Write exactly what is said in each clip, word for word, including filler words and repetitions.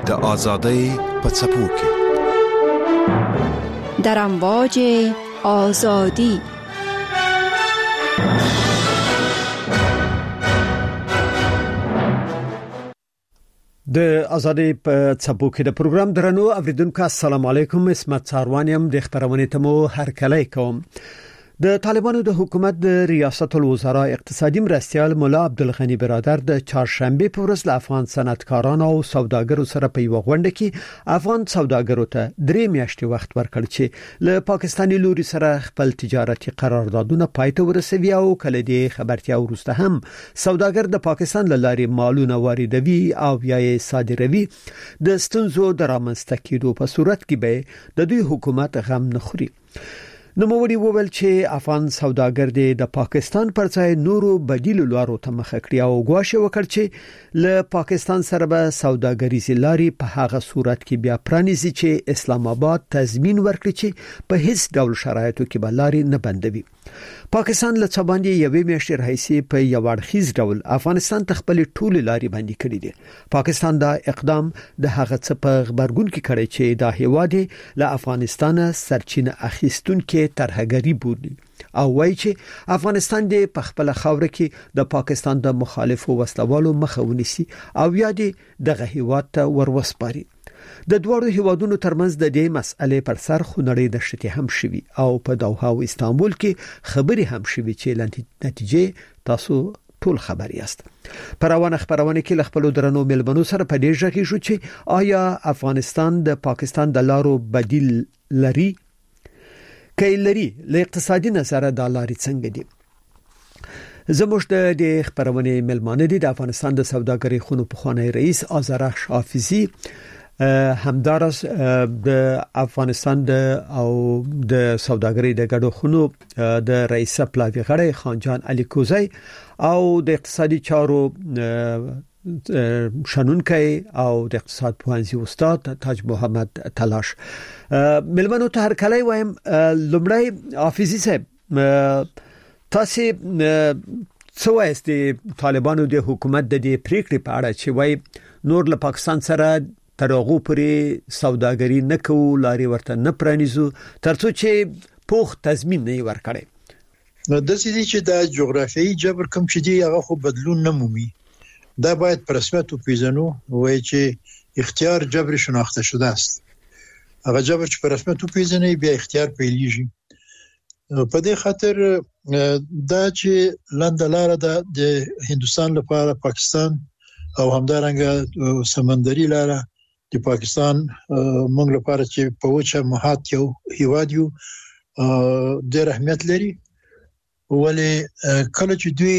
د آزادۍ په څپو کې در امواج آزادی. د آزادۍ په څپو کې د پروګرام درنو اوریدونکو السلام علیکم. اسمت ساروانیم د خبرونه تمو هر کله کوم. د طالبانو د حکومت د ریاست الوزرا اقتصادي مرستیال مولا عبدالغنی برادر د چهارشنبه په ورځ له افغان صنعتکارانو او سوداګرو سره په یو غونډه کې افغان سوداګرو ته درې میاشتې وخت ورکړ چې له پاکستاني لوري سره خپل تجارتي قراردادونه پای ته ورسوي او کله دې خبرتیا ورسته هم سوداګر د پاکستان له لارې مالونه واردوي او یا یې صادروي. د ستونزو د رامنځته کېدو په صورت کې به د دوی حکومت غم نه خوري. نوموړي وویل چې افغان سوداګر د پاکستان پر ځای نورو بدیل لارو ته مخه کړی او غواړي وکړي چې له پاکستان سره به سوداګریزي لاري په هغه صورت کې بیا پرانیزي چې اسلام آباد تضمین ورکړي چې په هیڅ ډول شرایطو کې به لاري نه بندوي. پاکستان له څباندې یوې میاشتې راهیسې په یو اړخیز ډول افغانستان ته خپل ټول لاري باندې کړې دي. پاکستان دا اقدام د هغه څه په خبرګون کې کړی چې دا هیواد له افغانستان سرچینه اخیستونکو ترهګری بولي او وایي چې افغانستان د خپل خاور کې د پاکستان د مخالفو وسلوالو مخه ونیسي او یا دغه هیواد ته ورسپاري. د دوړو هیوادونو ترمنځ د دې مسئلې پر سر خونړې د شتي هم شوي او په دوحه او استانبول کې خبري هم شوي چې نتیجه تاسو ټول خبر یاست. پروانه خبرونه کې خپل درنو ملمنو سره په دې ځکه شو چې آیا افغانستان د پاکستان د لارو بدیل لري کای لري له اقتصادي نظره د لارې څنګه دي. زموږ د خبرونه ملمانه دي د افغانستان د سوداګرۍ خونو په خوانی رئیس آذرخش حافظي، همدارس د افغانستان د او د سوداګرۍ د ګډو خونو د رئیس پلاوی غړی خانجان علي کوزی او د اقتصادي چارو شنونکي او د اقتصاد پوهنځي استاد تاج محمد تلاش. ملمنو ته هر کله وایم لمړی حافظي صاحب تاسو څه وایست د طالبانو د حکومت د دې پریکړې په اړه چې وای نور له پاکستان سره ترغو پرې سوداګري نه کوو، لاري ورته نه پرانیزو ترڅو چې پوخ تضمین نه ورکړي. نو د سې چې د جغرافیایي جبر کوم چې دی هغه خو بدلون نه مومي. دا باید پر رسمیت وپیژنو وایي چې اختیار جبر شناخته شده است. هغه جبر چې پر رسمیت وپیژني بیا اختیار پیلېږي. په دې خاطر دا چې لاندلاره د هندستان لپاره پاکستان او همدارنګه سمندري لاره د پاکستان موږ لپاره چې په وچه محاط یو هیواد یو ډېر اهمیت لري. ولې کله چې دوی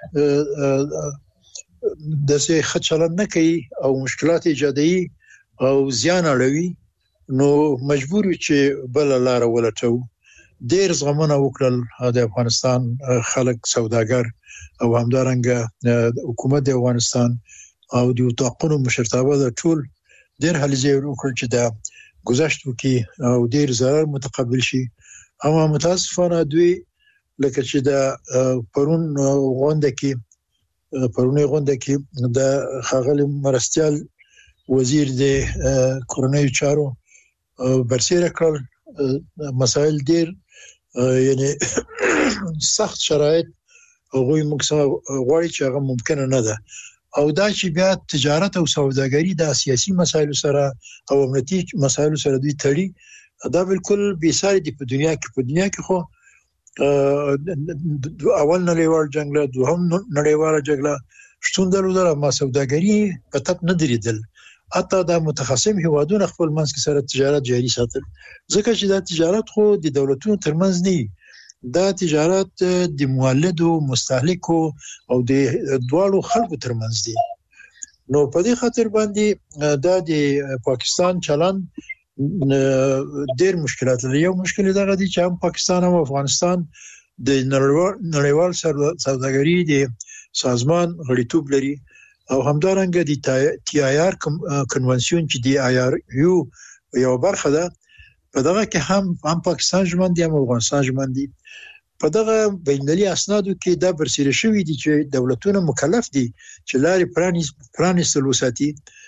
د څه خچلن نه کوي او مشکلات ایجادوي او زیان اړوي نو مجبور وي چې بل لاره ولټو. ډېر زغمونه وکړل د افغانستان خلک سوداګر او همدارنګه حکومت د افغانستان او د توقعونو مشرتابه د ټول ډېر هلې وکړ چې دا گذشت وکي او ډېر ضرر متقبل شي. اما متاسفانه دوی لکه چې دا پرون غونډه کې پرونی غونډه کې د خاغلی مرستیال وزیر د کورنۍ چارو برسېره کړ مسائل ډېر یعنی سخت شرایط هغه موږ غواړي چې هغه ممکن نه ده او دا چې بیا تجارت او سوداګري د سیاسي مسایلو سره او امنیتي مسایلو سره دوی تړي دا بالکل بې ساري دي په دنیا کې. په دنیا کې خو اول نړیوال جنگ له دوهم نړیواله جګړه شتون درلودل ما سوداګري په تپ نه دریدل. حتی دا متخصم هیوادونه خپل منځ کې سره تجارت جاري ساتل ځکه چې دا تجارت خو د دولتونو ترمنځ نه دا تجارت د مولدو مستهلکو او د دوالو خلکو ترمنځ دی. نو په دې خاطر باندې دا د پاکستان چلن ډېر مشکلات لري. یو مشکل دا دی چې هم پاکستان او افغانستان د نړیوال سوداګري د سازمان غړیتوب لري او همدارنګه د تی آی آر کنونسیون چې دی آی آر یو یو برخه ده په دغه کې هم هم پاکستان ژمن دي هم افغانستان ژمن دي. په دغه بین‌المللي اسنادو کې دا برسېره شوی دي چې دولتونه مکلف دي چې لارې پرانیز پرانیستل وساتي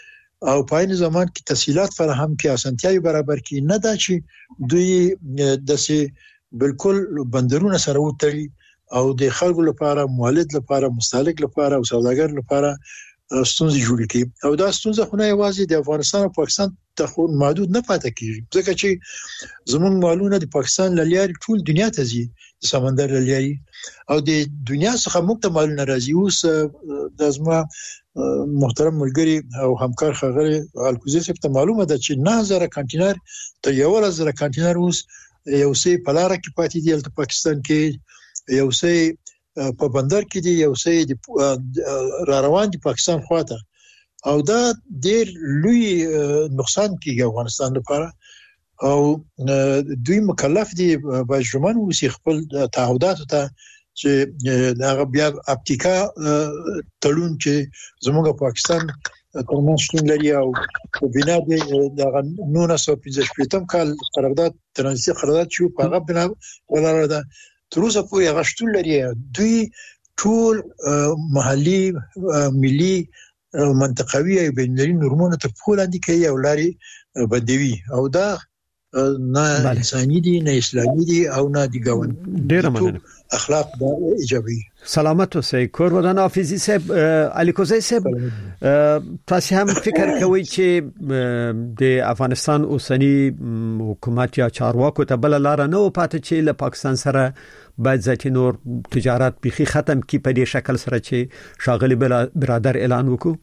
او په عین زمان کې تسهیلات فراهم کړي، اسانتیاوي برابر کړي، نه دا چې دوی داسې بالکل بندرونه سره وتړي او د خلکو لپاره، مولد لپاره، مستهلک لپاره او سوداګر لپاره ستونزې جوړ کړي. او دا ستونزه خو نه یوازې د افغانستان او پاکستان ته خو محدود نه پاتې کیږي، ځکه چې زموږ مالونه د پاکستان لاري ټول دنیا ته ځي، د سمندر لاري، او د دنیا څخه موږ ته مالونه راځي. اوس د ازما محترم ملګری او همکار خغلی الکوزي صاحب ته معلومه ده چې نه هزار کانټینر ته یو هزار کانټینر اوس یو څه په لار کې پاتې دي د پاکستان کې، یو څه په بندر کې دي، یو څه را روان دي پاکستان خواته، او دا ډېر لوی نقصان کیږي افغانستان لپاره. او دوی مکلف دي باجرمن وسی خپل تعهداتو ته چې هغه بیا اپتیکا تړون چې زموږ پاکستان ترمنځ شتون لري او په بنا د نولس سوه پنځه شپږم کال قرارداد ترانزیتي قرارداد چې په هغه بنا ولاړه ده، تر اوسه پورې هغه شتون لري. دوی ټول محلي، ملي، منطقوي او بین‌المللي نورمونه ته په لاندې کوي او لاري بدوي، او دا نه انساني دي، نه اسلامي دي، او نه د ګوند ډیره مننه اخلاق دا ایجابي. سلامت اوسئ. کور ودان حافظي صاحب، علي کوزی صاحب، تاسو هم فکر کوئ چې د افغانستان اوسنی حکومت یا چارواکو ته بل لار نه و پاتې چې له پاکستان سره باید ذاتي نور تجارت بيخي ختم کی په دې شکل سره چې شاغلي برادر اعلان وکړو؟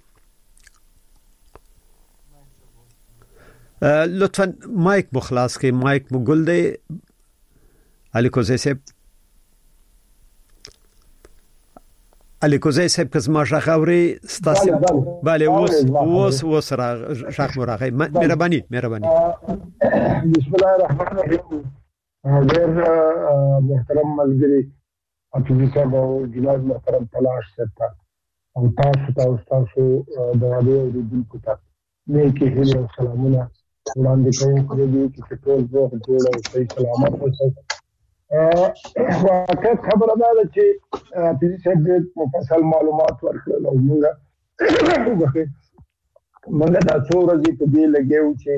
لطفا مایک مخلاص کې، مایک مګل دی علي کوزی صاحب. علي کوزی صاحب کزما شخوري ستاسو bale اوس اوس اوس را شخ مرغه مهرباني مهرباني. بسم الله الرحمن الرحیم. ډېر محترم ملګری حافظي صاحب او جناب محترم تلاش صاحب او تاسو ته تاسو د راډیو د دونکو ته نیکی هیله او سلامونه وړاندې کوم کړي دي چې ټول وخت جوړ او صحیح سلامت اوسئ. واقعیت خبره ده چې حافظي صاحب مفصل معلومات ورکړل او موږ موږ دا څو ورځې په دې لګیو چې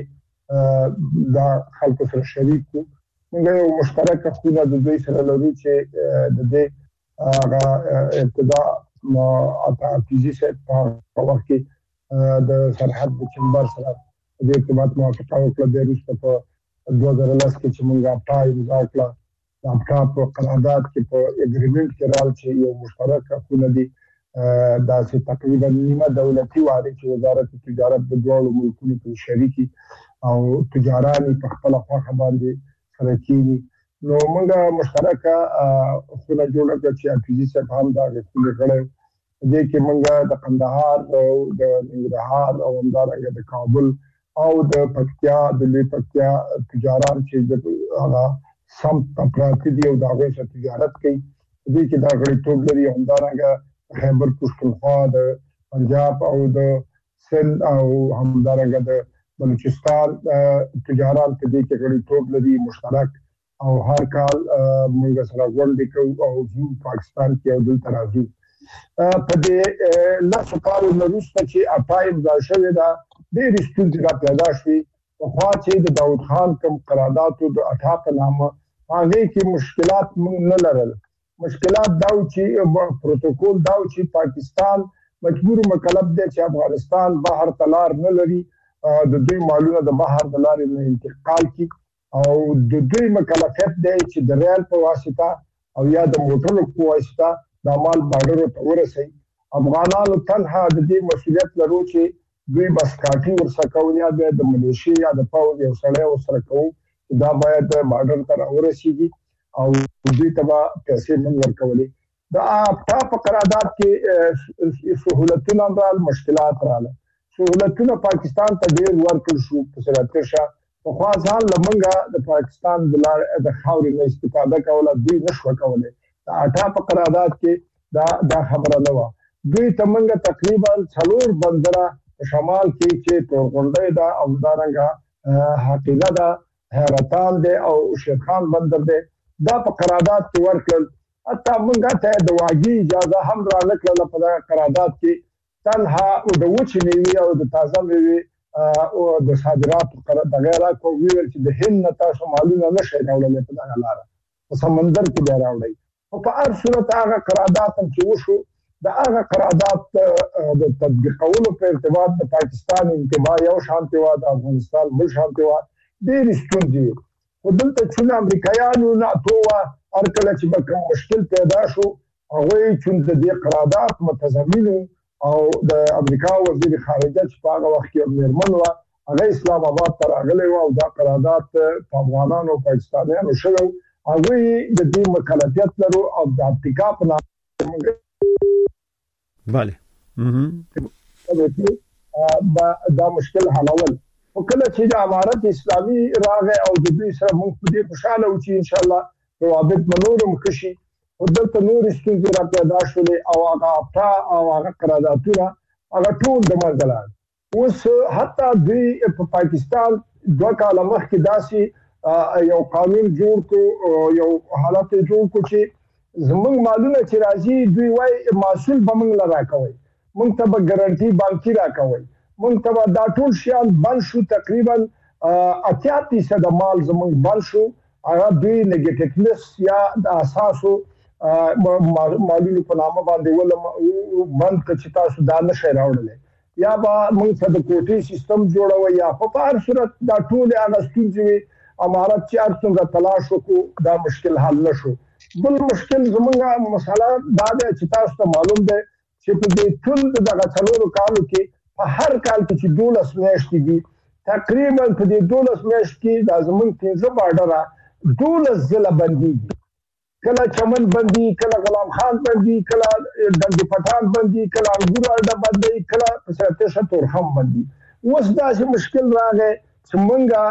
دا خلکو سره شریک وو. موږ یو مشترکه خونه د دوی سره لرو چې د دې هغه ابتدا ما حافظي صاحب په وخت کې د سرحد د چمبر سره د ارتباط موافقه وکړه. د وروسته په دوه زره لس کې چې موږ پای امضا کړه، د په قرارداد کې په اګریمنت کې راځي چې یو مشترکه خونه دي، دا چې تقریبا نیمه دولتي وادي چې وزارت تجارت د دوه ملکونو په شریکي او تجارت په خپل خواخ باندې سره کیږي. نو موږ مشترکه خونه جوړه کړه چې حافظي صاحب هم دا غوښتنه کړې دي چې موږ د قندهار او د ننګرهار او همدارنګه د کابل او د پکتیا د لوی پکتیا تجارت چې د هغه سم پراتی دی او دا غوښه تجارت کوي دي چې دا غړي ټول لري، همدارنګه خیبر پښتونخوا د پنجاب او د سند او همدارنګه د بلوچستان تجارت دي چې غړي ټول لري مشترک او هر کال موږ سره غونډې کوو او زو پاکستان کې او دلته راځو. په دې لاسو کالو وروسته چې اپایم دا شوې ده ډېرې ستونزې را پیدا شوې. پخوا چې د داود خان کوم قراردادو د اټا په نامه هغې کې مشکلات موږ نه لرل. مشکلات دا و چې پروتوکول دا و چې پاکستان مجبور مکلف دی چې افغانستان بهر ته لار نه لري، د دوی مالونه د بهر د لارې نه انتقال کړي او د دوی مکلفیت دی چې د ریل په واسطه او یا د موټرو په واسطه دا مال بارډرو ته ورسوي. افغانانو تنها د دې مسؤلیت لرو چې دوی بس کاټي ورسره کوي یا د ملیشیا یا د پاوځ یو سړی ورسره کوي چې دا باید بارډر ته راورسیږي او دوی ته به پیسې موږ ورکولې. د اپټا په قرارداد کې سهولتونه رال مشکلات رااله. سهولتونه پاکستان ته ډېر ورکړل شو په سرحد شاه. پخوا ځان له موږ د پاکستان د خاورې نه استفاده کوله دوی نه شوه کولی. د اټا په قرارداد کې دا دا خبره نه وه. دوی ته موږ تقریبا څلور بندره په شمال کې چې تورغونډۍ ده او همدارنګه حقیقه ده، حیرتان دی او شیرخان بندر دی، دا په قرارداد کې ورکړل. حتی موږ ته د واګي اجازه هم را نه کړله په دغه قرارداد کې. تنها د وچې میوې او د تازه میوې او د صادراتو دغه راکو ویل چې د هند نه تاسو مالونه نشئ راوړل په دغه لار په سمندر کې به راوړي او په هر صورت هغه قرارداد چې وشو د هغه قرارداد د تطبیقولو په ارتباط د پاکستان انتباه یو شانتي و د افغانستان بل شانتي و ډېر ستونزې خو دلته چې امریکایانو ناتو هر کله چې به کوم مشکل پیدا شو هغه چې د دې قرارداد متضمن او د امریکا وزیر خارجه چې په هغه وخت کې مېرمن و هغه اسلام آباد ته راغلی و او دا قرارداد په افغانانو او پاکستانیانو شوی هغه د دې مکلفیت لرو او د افریقا په نامه bale دا دا مشکل حلول او کله چې د امارت اسلامي راغی او د دې سره موږ په دې خوشاله و چې ان شاء الله روابط منورم کشي او دلته نور ستونزې را پیدا شولې او هغه افتا او هغه قراردادونه هغه ټول د منځه لاړل اوس حتی دوی په پاکستان دوه کاله مخکې داسې یو قانون جوړ کړو یو حالت جوړ کړو چې زموږ مالونه چې راځي دوی وایي محصول به موږ له راکوي موږ ته به ګارانټي بانکي راکوي موږ ته به دا ټول شیان بند شو تقریبا اتیا فیصد مال زموږ بند شو هغه دوی نیګیټیو لیست یا د اساسو مالونو په نامه باندې ول بند کچ تاسو دا نشي راوړل یا با موږ څه د کوټي سیستم جوړوي یا په هر صورت دا ټول هغه ستونزې امارت چې ارڅنګ تلاش وکړو دا مشکل حل نشو بل مشکل زمونږه مسله دا ده چې تاسو ته معلوم ده چې په دې ټول دغه څلورو کالو کې په هر کال کې چې دولس میاشتې دي تقریبا په دې دولس میاشتې کې د زمونږ پنځه بارډره دولس ځله بندي کله چمن بندي کله غلام خان بندي کله دندي پټان بندي کله انګور اډه بندي کله پسرته تورخم بندي اوس دا چې مشکل راغی چې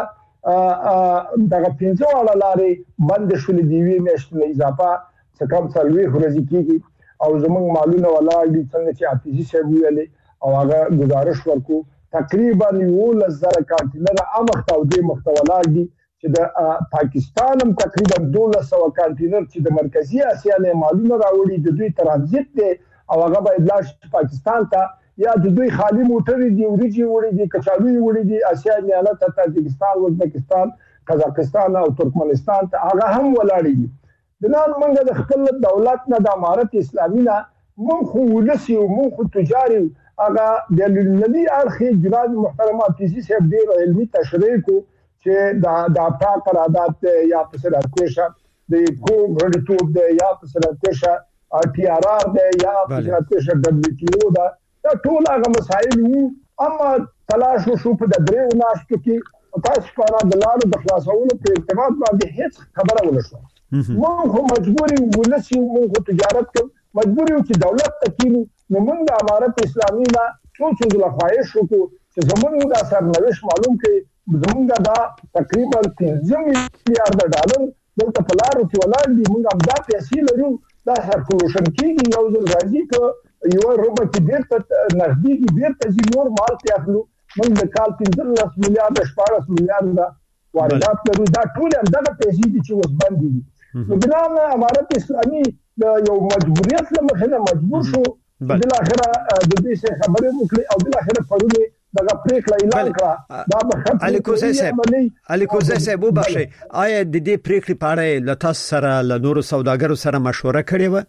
مونږه دغه پنځه واړه لارې بند شولې دی وی میاشتې اضافه څه کم څلوي ورځې کېږي او زمونږ مالونه ولاړ دي څنګه چې آتیشي صاحب ویلي او هغه گزارش ورکو تقریبا یو لزر کانټینر امخته او دې مخته ولاړ دي چې د پاکستان هم تقریبا دولس سوه کانټینر چې د مرکزی اسیا نه مالونه راوړي د دوی ترانزیت دی او هغه باید لاړ پاکستان ته یا د دوی خالی موټرې دي وريجي وړي دي کچالوي وړي دي اسیا نه ته تاجکستان ازبکستان قزاقستان او ترکمنستان ته هغه هم ولاړ دي د نن منګه د خپل دولت نه د امارت اسلامي نه مونږ خو ولسی او مونږ خو تجاري هغه د لنی اړخي جناب محترمات تیزی صاحب ډیر علمي تشریح کو چې دا د افتا قرارداد یا پسراتشه د کوم غړیتوب د یا پسراتشه ټي ار ار د یا پسراتشه دبليو ټي او دا ټول هغه مسایل وو اما تلاش شو په د دریو ناشته کې تاسو په اړه د لارو د خلاصولو په ارتباط باندې هیڅ خبره ونه شو موږ هم مجبوري ولسی موږ تجارت کوو مجبوري چې دولت تکینو نو موږ د امارت اسلامي نه څو څو د خواهش وکړو چې زموږ د سرنوشت معلوم کړي زمونږ دا تقریبا پنځه میلیارډ ډالر دلته په لارو کې ولاړ دي موږ هم دا پیسې لرو دا سرکولوشن کېږي یو ځل راځي که یو روبه کې بیرته نږدې بیرته ځي نور مال کې اخلو موږ د کال پنځلس میلیارډ شپاړس میلیارډ واردات لرو دا ټول همدغه پیسې دي چې اوس بندې دي نو بنا امارت اسلامي د یو مجبوریت له مخې نه مجبور شو بالاخره د دې څخه خبرې وکړي او بالاخره پرونه دغه پریکړه اعلان کړه دا به خپل الیکوزی صاحب الیکوزی صاحب وبخښئ آیا د دې پریکړې په اړه له تاسو سره له نورو سوداګرو سره مشوره کړې و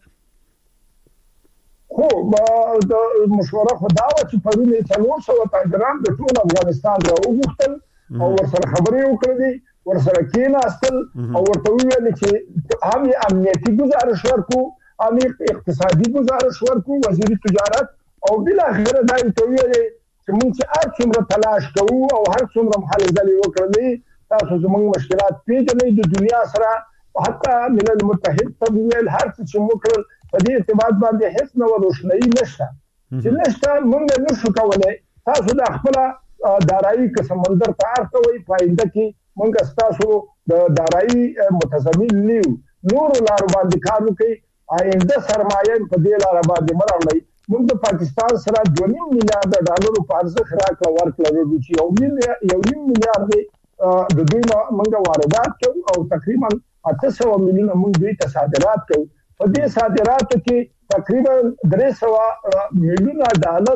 خو د مشوره خو دا و چې پرونه څلور سوه تاجران د ټول افغانستان راوغوښتل او ورسره خبرې وکړې ورسره کېناستل او ورته ویل چې هم امنیتي گزارش ورکو هم اقتصادي گزارش ورکو وزیر تجارت او بالاخره دا ته ویل چې موږ چې هر څومره تلاش کوو او هر څومره محلزلې وکړلې تاسو زموږ مشکلات پیژنئ د دنیا سره حتی ملل متحد ته ویل هر څه چې موږ کړل په دې ارتباط باندې هیڅ نوې روشنايي نشته چې نشته موږ نشو کولای تاسو د خپل دارایی که سمندر ته ارتوي پاینده کې موږ تاسو د دارایی متضمن نیو نور لار باندې کار وکړي آینده سرمایه په دې لار باندې مراوړي موږ د پاکستان سره دوه نیم میلیارډ ډالر په ارزښت راکړه ورکړه لرو چې یو میلیارډ یو نیم میلیارډ د دوی موږ واردات کوو او تقریبا اته سوه میلیونه موږ دوی ته صادرات کوو په دې صادراتو کې تقریبا درې سوه میلیونه ډالر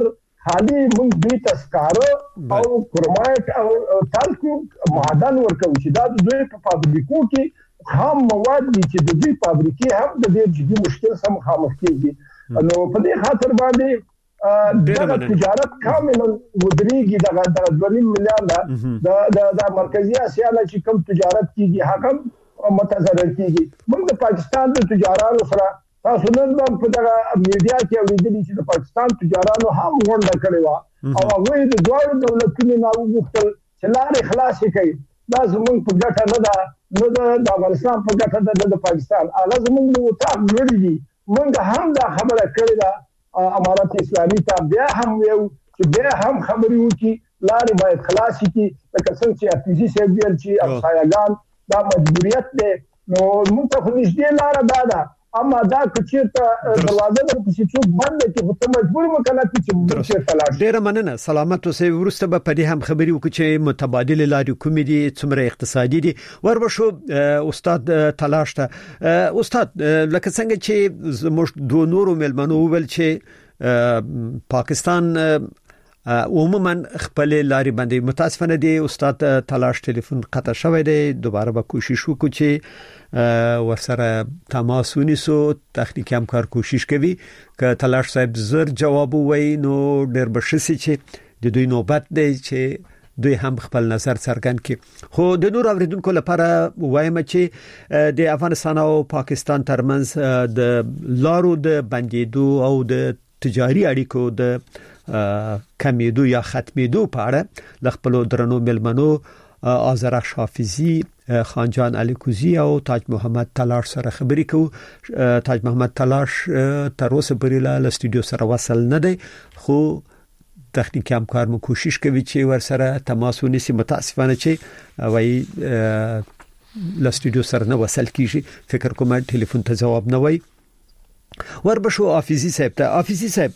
خالي موږ دوی تسکاره او کرومایټ او تالکو معدن ورکوي چې دا د دوی په فابریکو کې خام مواد دي چې د دوی فابریکې هم د دې جدي مشکل سره مخامخ کیږي نو په دې خاطر باندې دا تجارت کاملا ودرېږي دا د دوه میلیارډ د د مرکزی اسیا نه چې کوم تجارت کیږي هغه متضرر کیږي موږ د پاکستان د تجارانو سره تاسو نن په دغه میډیا کې اوریدلی چې د پاکستان تجارانو هم غونډه کړې و او هغه د دوه دولتونو نه وغوښتل چې لارې خلاصې کړي دا زموږ په ګټه نه ده نو د افغانستان په ګټه ده د پاکستان هغه زموږ د وطن لري دي موږ هم دا خبره کړې ده امارات اسلامي ته بیا هم یو چې بیا هم خبرې وکړي لارې باید خلاصې کړي لکه څنګه چې افیزي صاحب ویل چې افسایګان دا مجبوریت دی نو موږ ته خو نږدې لاره دا ده اما دا کچېرته دروازه در پسې څوک بند کې خو ته مجبور مکنه چې موږ تلاش ډېر مننه سلامت اوسئ ورسته به په دې هم خبرې وکړو چې متبادل لارې کومې دي څومره اقتصادي دي وربشو استاد تلاش ته استاد لکه څنګه چې زموږ دوه نورو ملمنو ویل چې پاکستان عموما خپل لارې باندې متاسفانه دی استاد تلاش ټلیفون قطع شوی دی دوباره به کوشش وکړو چې ورسره تماس ونیسو تخنیکی همکار کوشش کوي که تلاش صاحب زر جواب وای نو ډېر بشسي چې د دوی نوبت دی چې دوی هم خپل نظر څرګند کړي خو د نور اوریدونکو لپاره وایم چې د افغانستان او پاکستان ترمنځ د لارو د بندیدو او د تجاري اړیکو د کمیدو یا ختمیدو په اړه د خپل درنو ملمنو آذرخش حافظي خانجان علي کوزي او تاج محمد تلاش سره خبرې کوو تاج محمد تلاش تر اوسه پورې له استودیو سره وصل نه دی خو تخنیکی همکار مو کوشش کوي چې ور سره تماس ونیسي متاسفانه چې وای له استودیو سره نه وصل کیږي فکر کوم ټلیفون ته جواب نه وای وربشو حافظي صاحب ته حافظي صاحب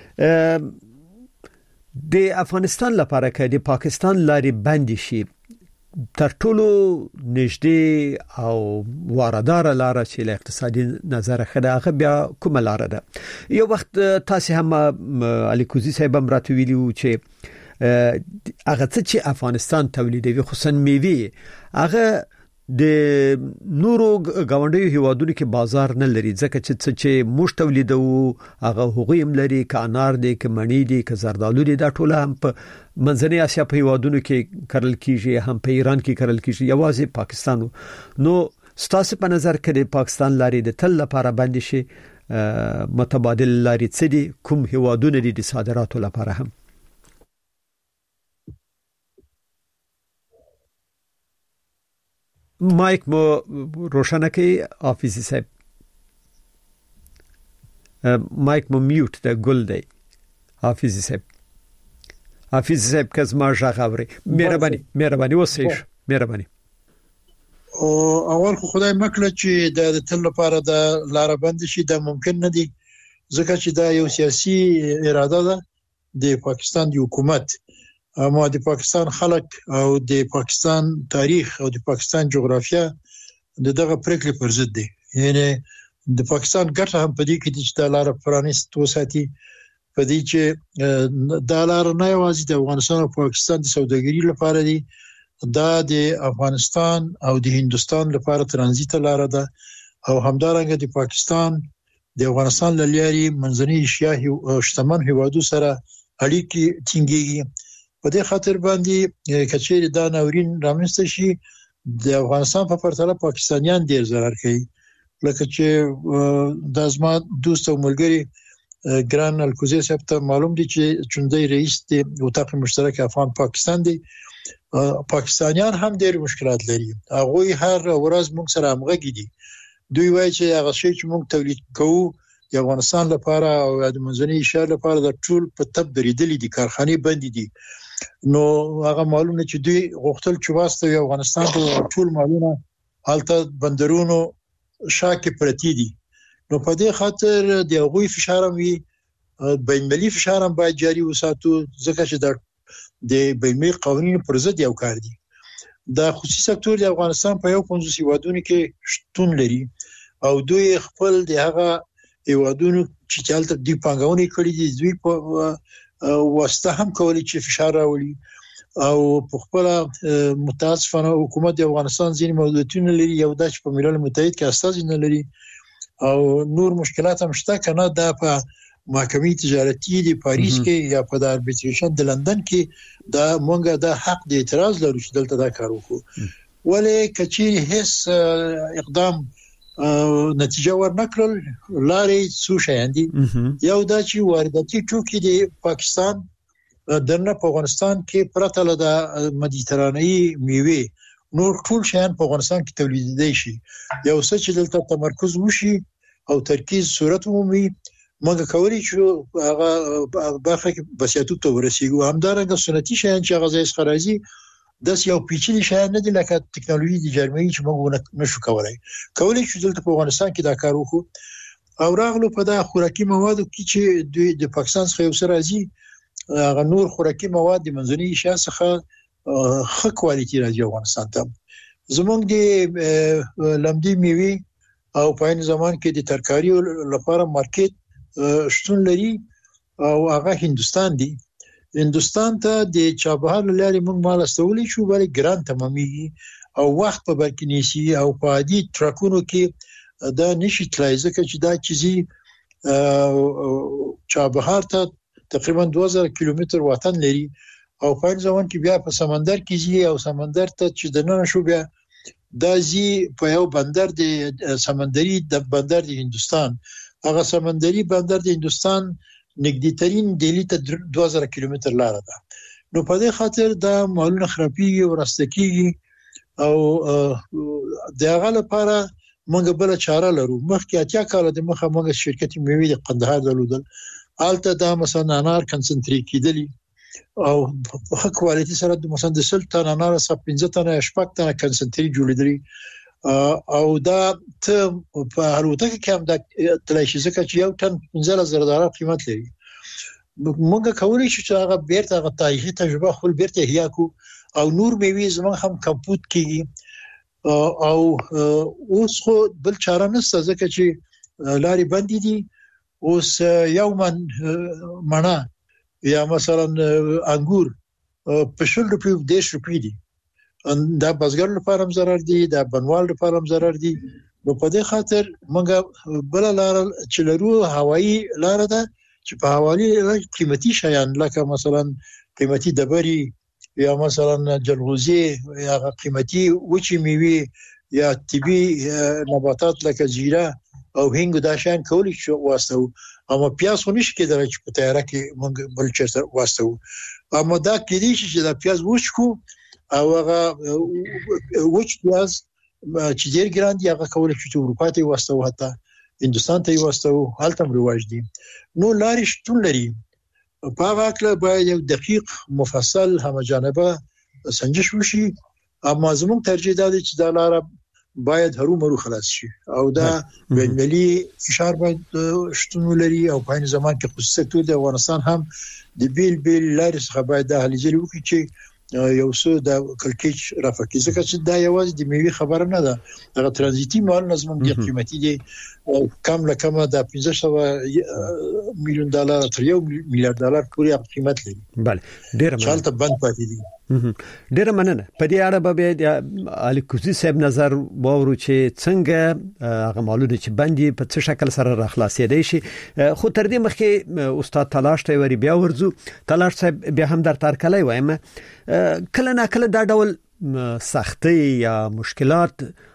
د افغانستان لپاره کې د پاکستان لارې بند شي تر ټولو نږدې او واردار لار چې له اقتصادي نظر خدای هغه بیا کومه لار ده یو وخت تاسو هم علي کوزي صاحب هم راته ویلو چې هغه څه چې افغانستان تولیدوي خصوصا میوه هغه د نورو غونډیو هیوادونو کې بازار نه لري ځکه چې چې موږ تولیدو هغه حقوق هم لري ک انار دي ک مڼې دي ک زردالو دي دا ټول هم په منځنۍ اسیا په هیوادونو کې کرل کیږي هم په ایران کې کرل کیږي یوازې پاکستان نو ستاسو په نظر کې د پاکستان لارې د تل لپاره باندې شي متبادل لارې څه دي کوم هیوادونه دي د صادراتو لپاره هم مایک مو روشنه کوي حافظي صاحب مایک مو میوت ده ګل دی حافظي صاحب حافظي صاحب کز ما ژغوري مهرباني مهرباني وسیش مهرباني او اول خو خدای مکړه چې د تل لپاره د لار بند شي دا ممکن نه دي ځکه چې دا یو سیاسي اراده ده د پاکستان د حکومت اما د پاکستان خلک او د پاکستان تاریخ او د پاکستان جغرافیه دغه پریکړې پر ضد دي یعنی د پاکستان ګټه هم پدې کې چې د لار پرانیست وساتي پدې چې د لار نه یوازې د افغانستان او پاکستان د سوداګرۍ لپاره دي دا د افغانستان او د هندستان لپاره ترانزیت لار ده او همدارنګه د پاکستان د افغانستان لاري منځنۍ ایشیا او شتمن هیوادو سره اړیکې ټینګېږي په دې خاطر باندې کچېری دا ناورین رامنځته شي د افغانستان په پرتله پاکستانیان ډیر ضرر کوي لکه چې د ازما دوست او ملګری ګران الکوزي صاحب ته معلوم دي چې چوندې رئیس دی وتاق مشترک افغان پاکستان دی پاکستانیان هم ډیر مشکلات لري هغه هر ورځ موږ سره همغږي دي دوی وایي چې هغه شی چې موږ تولید کوو د افغانستان لپاره او د منځنۍ ایشیا لپاره د ټول په تب درېدلې دي کارخانه بند دي نو هغه معلومه چې دوی غوښتل چې واسطه افغانستان ته ټول مالونه حالت بندرونو شاکه پرتی دي نو په دې خاطر د هغوی فشار وی بین‌المللي فشار هم باید جاری وساتو ځکه چې د بین‌المللي قوانینو پر ضد یو کار دي د خصوصي سکتور د افغانستان په یو پنځوس هیوادونو کې شتون لري او دوی خپل د هغه هیوادونو چې چالت دی پنګاونې کړې دي دوی په واسطه هم کولی چې فشار راولي او په خپل متاسفانه حکومت د افغانستان ځینې موضوعاتونه لري یو د په ملل متحد کې استازي نه لري او نور مشکلات هم شته کنه د په محکمې تجارتي د پاریس کې یا په د اربیټریشن د لندن کې دا مونږه د حق د اعتراض لرو چې دلته دا کار وکړو ولې کچې هیڅ اقدام نتیجه ورنکړل لارې څو شاندي یو دا چې وارداتي ټوکې د پاکستان درنه په افغانستان کې پرته له د مدیترانه‌ای میوه نور ټول شیان په افغانستان کې تولیدېدای شي یو څه چې دلته تمرکز وشي او ترکیز صورت ومومي موږ کولی شو هغه برخه کې بسیاتو ته ورسیږو همدارنګه سنتي شیان چې هغه ځای خرازي د یو پیچلي شیان نه دي لکه ټکنالوژي د جرمني چې موږ نشو کولای کولی شو دلته په افغانستان کې دا کار وکړو او راغلو په دا خوراکي موادو کې چې د پاکستان څخه یو سره راځي هغه نور خوراکي مواد د منځنۍ ایشیا څخه ښه کوالټي راځي افغانستان ته زمونږ د لمدي میوه او په این زمان کې د ترکاریو لپاره مارکیټ شتون لري او هغه هندستان دی هندستان ته د چابهار لارې موږ مال استولې شو بلې ګران تمامي او وخت په برکنيسي او په عادي ټرکونو کې دا نشي تلای ځکه چې دا چیزي چابهار ته تقریبا دوه زره کیلومتر وطن لري او په این ځوان کې بیا په سمندر کې ځي او سمندر ته چې دنه شو بیا دا ځي په یو بندر د سمندري د بندر د هندستان هغه سمندري بندر د هندستان نږدې ترين دلی ته دوه زره کیلومتر لار ده نو په دې خاطر دا مالونه خرابيږي او راستکیږي او د هغه لپاره موږ بل چاره لرو مخکې اتیا کال د مخه موږ شرکت میوه د قندهار درلودل الته دا مثلا انار کنسنټریټ کیدلی او په کوالټي سره د مثلا د سل تن انار څخه پنځه تن شپږ تن کنسنټریټ جوړیدلی او دا ته په هروته کې هم د تلاشي ځکه چې یو ټن پنځه زره ډالر قیمت لري موږ کولی شو چې هغه بیرته هغه تاریخي تجربه خپل بیرته احیا کو او نور میوه زموږ هم کمپوت کیږي او اوس خو بل چاره نشته ځکه چې لارې بندې دي اوس یو من مڼه یا مثلا انګور په شل روپیو دیش روپی دي دا بازګر لپاره هم ضرر دي دا بنوال لپاره هم ضرر دي نو په دې خاطر موږ بل لار چې لرو هوایی لار ده چې په حوالی قیمتي شیان لکه مثلا قیمتي دبري یا مثلا جلغوزي یا قیمتي وچی میوه یا طبي نباتات لکه زیره او هنګ دا شان کولی شو واسطو اما پیاز خو نشي کېدای چې په تیاره کې موږ بل چیرته واسطو اما دا کېدی چې دا پیاز وښکو او هغه وچ پیاز چې ډیر ګران دي هغه کولی شي چې اروپا ته واسطو حتی هندستان ته واسطو هلته رواج دي نو لارې شتون لري په هغه کې باید یو دقیق مفصل همجانبه سنجش وشي اما زموږ ترجیح ده چې دا لار باید هرو مرو خلاص شي او دا بین‌المللي فشار باید شتون لري او په این زمان کې خصوصي سکتور د افغانستان هم د بیل بیل لارې څخه باید د هلي ځلې وکړي چې یو څه د کلکیچ رافقي ځکه چې دا یوازې د میوه خبره نه ده هغه ترانزیتي مال نظم د قیمتي دي کم لکه د پنځه سوه میلیون ډالر تر یو میلیارډ ډالر پورې قیمت لري bale ډیر مننه چالت بند پاتې دي ډیر مننه په دې اړه به علي کوزي صاحب نظر وورو چې څنګه هغه مالونه چې باندې په څه شکل سره راخلاصې دي شي خو تر دې مخکې استاد تلاش ته وری بیا ورزو تلاش صاحب بیا هم در ترکلای وایم کله نه کله دا ډول سختي یا مشکلات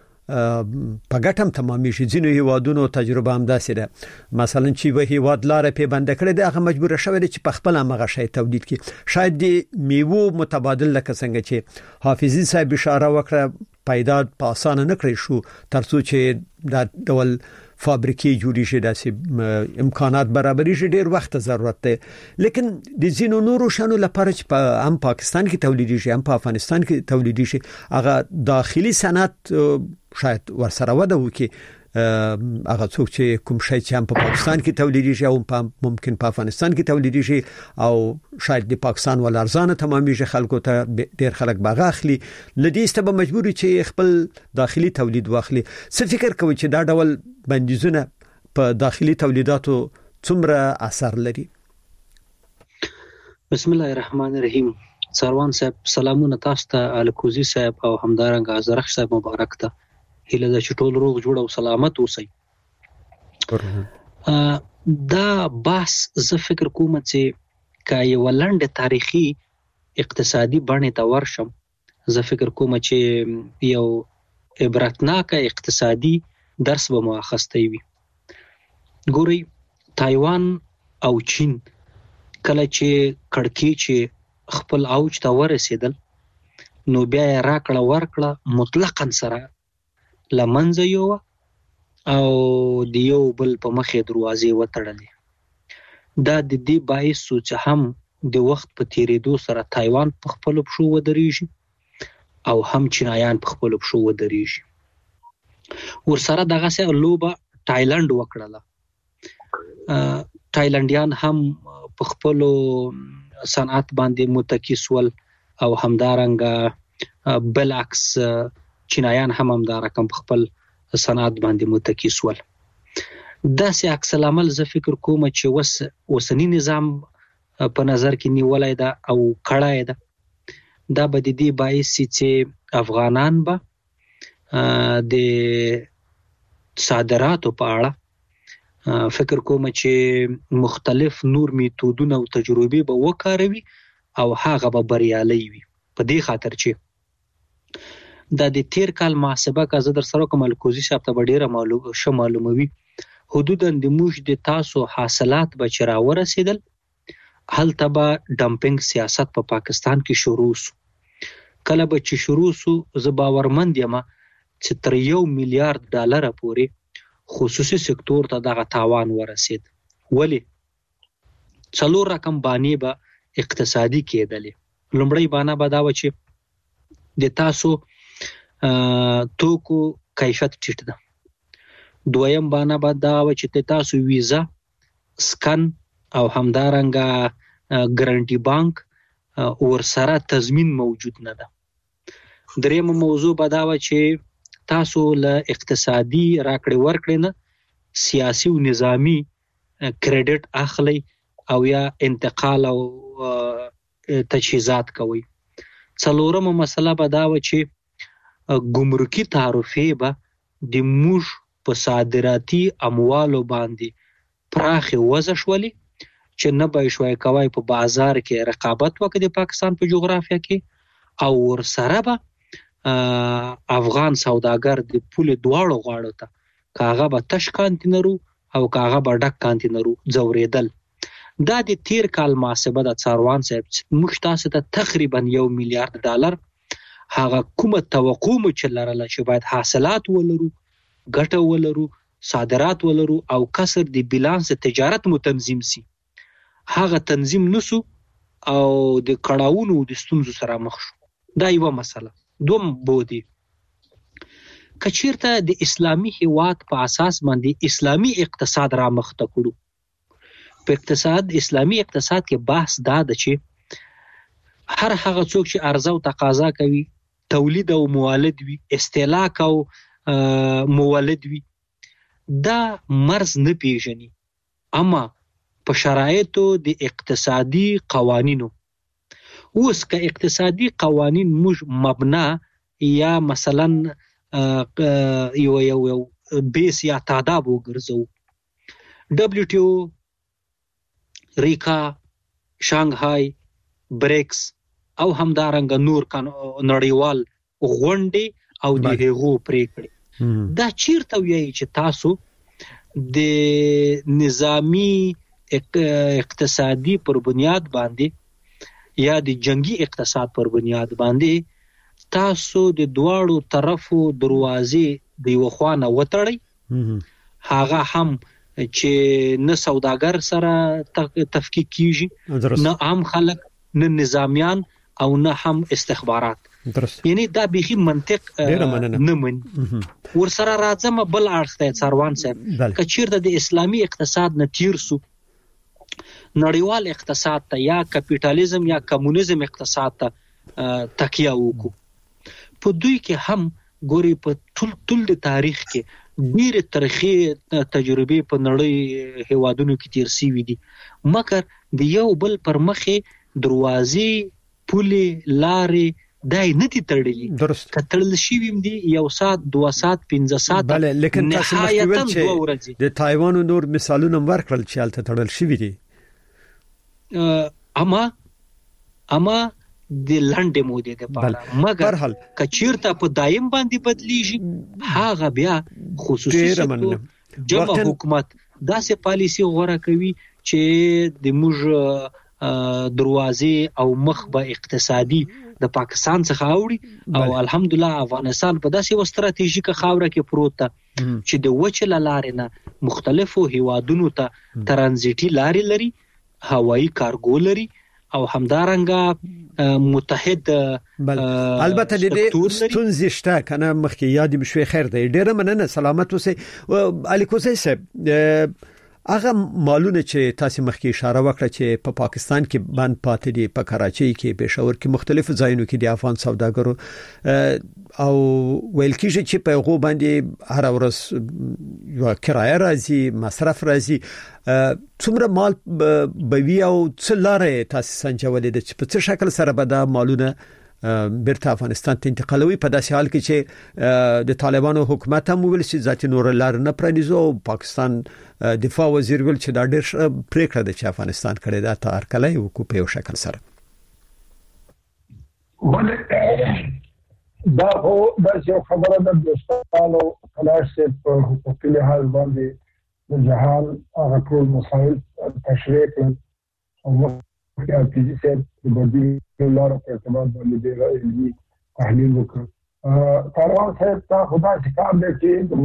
په ګټم تمامي شي ځینو هیوادونو تجربه هم داسې ده مثلا چې به هیواد لار په بند کړي د هغه مجبور شوی چې په خپل هغه شی تولید کړي شاید د میوه متبادل لکه څنګه چې حافظي صاحب اشاره وکړه پیدا په اسانه نه کړی شو ترڅو چې د ډول فابریکې جوړې شي داسې امکانات برابرې شي ډېر وخت ضرورت دی لیکن د زینو نورو شانو لپاره چې په هم پاکستان کې تولید شي هم په افغانستان کې تولید شي هغه داخلي صنعت شاید ورسره وده وکي هغه څوک چې کوم شی چې هم په پاکستان کې تولید شي او ممکن په افغانستان کې تولید شي او شاید د پاکستان ول ارزانه تمامي خلکو ته ډیر خلک باغ اخلي لدې ست به مجبوري چې خپل داخلي تولید واخلي څه فکر کوي چې دا ډول بندیزونه په داخلي تولیداتو څومره اثر لري بسم الله الرحمن الرحیم. سروان صاحب سلامونه تاسو ته، الکوزی صاحب او همدارنګه ازرخ صاحب مبارک ته. هیله ده چې ټول روغ جوړ او سلامت اوسئ. دا بحث زه فکر کوم چې که یو لنډ تاریخي اقتصادي بڼې ته ورشم، زه فکر کوم چې یو عبرتناک اقتصادي درس به مو اخیستی وي. ګورئ، تایوان او چین کله چې کړکېچ خپل اوج ته ورسېدل، نو بیا یې راکړه ورکړه مطلقاً سره له منځه یووه او د یو بل په مخ یې دروازې وتړلې. دا د دې باعث شو چې هم د وخت په تېرېدو سره تایوان په خپلو پښو ودرېږي او هم چینایان په خپلو پښو ودرېږي. ورسره دغسې لوبه تایلنډ وکړله. تایلنډیان هم په خپلو صنعت باندې متکی سول او همدارنګه بلعکس چینایان هم همدا رقم په خپل صنعت باندې متکی سول. داسې عکس العمل زه فکر کوم چې وس اوسنی نظام په نظر کې نیولای ده او کړای ده. دا به د دې باعث چې افغانان به د صادراتو په اړه فکر کوم چې مختلف نور میتودونه او تجربې به وکاروي او هغه به بریالي وي. په دې خاطر چې دا د تیر کال محاسبه که زه در سره کوم الکوزي صاحب ته به ډېره معلوم ښه معلوموي، حدودا د موږ د تاسو حاصلات به چې راورسېدل، هلته به ډمپینګ سیاست په پاکستان کې شروع سو. کله به چې شروع سو، زه باورمند یم چې تر یو میلیارد ډالره پورې خصوصي سکتور ته دغه تاوان ورسید. ولی څلور رقم بانې به اقتصادي کېدلې. لومړی بانه به دا و چې د تاسو توکو کیفیت ټیټ ده. دویم بانه به دا و چې د تاسو ویزا، سکن او همدارنګه ګارنټي بانک ورسره تضمین موجود نه ده. درېیمه موضوع به دا و چې تاسو له اقتصادي راکړې ورکړې نه سیاسي او نظامی کریډټ اخلي او یا انتقال او تجهیزات کوي. څلورمه مسله به دا و چې ګمرکي تعرفې به د موږ په صادراتي اموالو باندې پراخې وضع شولې چې نه به یې شوی کوی په بازار کې رقابت وکړي د پاکستان په جغرافیه کې، او ورسره به افغان سوداګر د پولې دواړو غاړو ته که هغه به تش کانتینرو او که هغه به ډک کانتینرو ځورېدل. دا د تیر کال محاسبه د څاروان صاحب موږ تاسو ته تقریبا یو میلیارد ډالر هغه کومه توقع مو چې لرله چې باید حاصلات ولرو، ګټه ولرو، صادرات ولرو او کسر د بیلانس تجارت مو تنظیم سي، هغه تنظیم نسو او د کړاوونو د ستونزو سره مخ شو. دا یوه مسله. دوم بودی که چیرته د اسلامي هیواد په اساس باندې اسلامي اقتصاد را مخته کړو. په اقتصاد اسلامي اقتصاد کې بحث دا ده چې هر هغه څوک چې عرضه او تقاضا کوي، تولید او مولد وي، استهلاک او مولد وي، دا مرز نه پیژني. اما په شرایطو د اقتصادي قوانینو، اوس که اقتصادي قوانین موږ مبنا یا مثلا یو یو یو بیس یا تعداد وګرځو، ډبلیو ټي او، ریکا، شانګهای، بریکس او همدارنګه نور نړیوال غونډې او د هغو پریکړې، دا چیرته وایي چې تاسو د نظامی اقتصادي پر بنیاد باندې یا د جنگي اقتصاد پر بنیاد باندې تاسو د دواړو طرفو دروازې د یو خوا نه وتړئ، هغه هم چې نه سوداګر سره تفکیک کیږي، نه عام خلک، نه نظامیان او نه هم استخبارات. یعنی دا بیخي منطق نه مني. ورسره راځم بل اړخ ته څاروان صاحب، که چیرته د اسلامي اقتصاد نه تیر سو نړیوال اقتصاد ته یا کپیټالیزم یا کمونیزم اقتصاد ته تکیه وکړو، په دوی کې هم ګوري په ټول ټول د تاریخ کې ډېرې تاریخي تجربې په نړۍ هیوادونو کې تیر شوي دي، مګر د یو بل پر مخې دروازې پولې لارې دای نه دي تړلې درست کتل شي ویم دي یو سات دوه سات پنځه سات بله لیکن تاسو مخکې ویل چې د تایوان نور مثالونه ورکړل چې هلته تړل شوي دي اما اما د لنډې مودې لپاره مګر کچیرته په دایم باندې بدلیږي هغه بیا خصوصي جمع حکومت داسې پالیسی غوړه کوي چې د موږ دروازې او مخ به اقتصادي د پاکستان څخه اوړي او الحمدلله افغانستان په داسې و ستراتیژیکه خاوره کې پروت ده چې د وچه لارې نه مختلفو هیوادونو ته ترانزیټي لارې لري هوایي کارګو لري او همدارنګه متحد البته د دې ستونزې شته کنه مخکې یاد مشوي خیر دی ډیره مننه سلامت اوسئ علي کوزی صاحب هغه مالونه چې تاسو مخکې اشاره وکړه چې په پا پاکستان کې بند پاتې دي په کراچۍ کې پېښور کې مختلفو ځایونو کې د افغان سوداګرو او ویل کېږي چې په هغه باندې هر ورځ یو کرایه راځي مصرف راځي څومره مال به وی او څه لارې تاسو سنجولې د په څه شکل سره به دا مالونه بیرته افغانستان ته انتقالوي په داسې حال کې چې د طالبانو حکومت هم ویل چې ذاتي نور لار نه پرانیزو او پاکستان دفاع وزیر ویل چې دا ډېر پریکړه ده چې افغانستان کړي دا ته هرکلی وکړو په یو شکل سره دا هو دا یو خبره ده دوستانو خلاص په حقوقي لحاظ باندې د جهان هغه ټول مسایل تشریح کړل او یا پیجی سے بڑی لارو په اعتماد باندې ډېر علمي تحلیل وکړ کاروان صاحب ته خدا شکار دی چې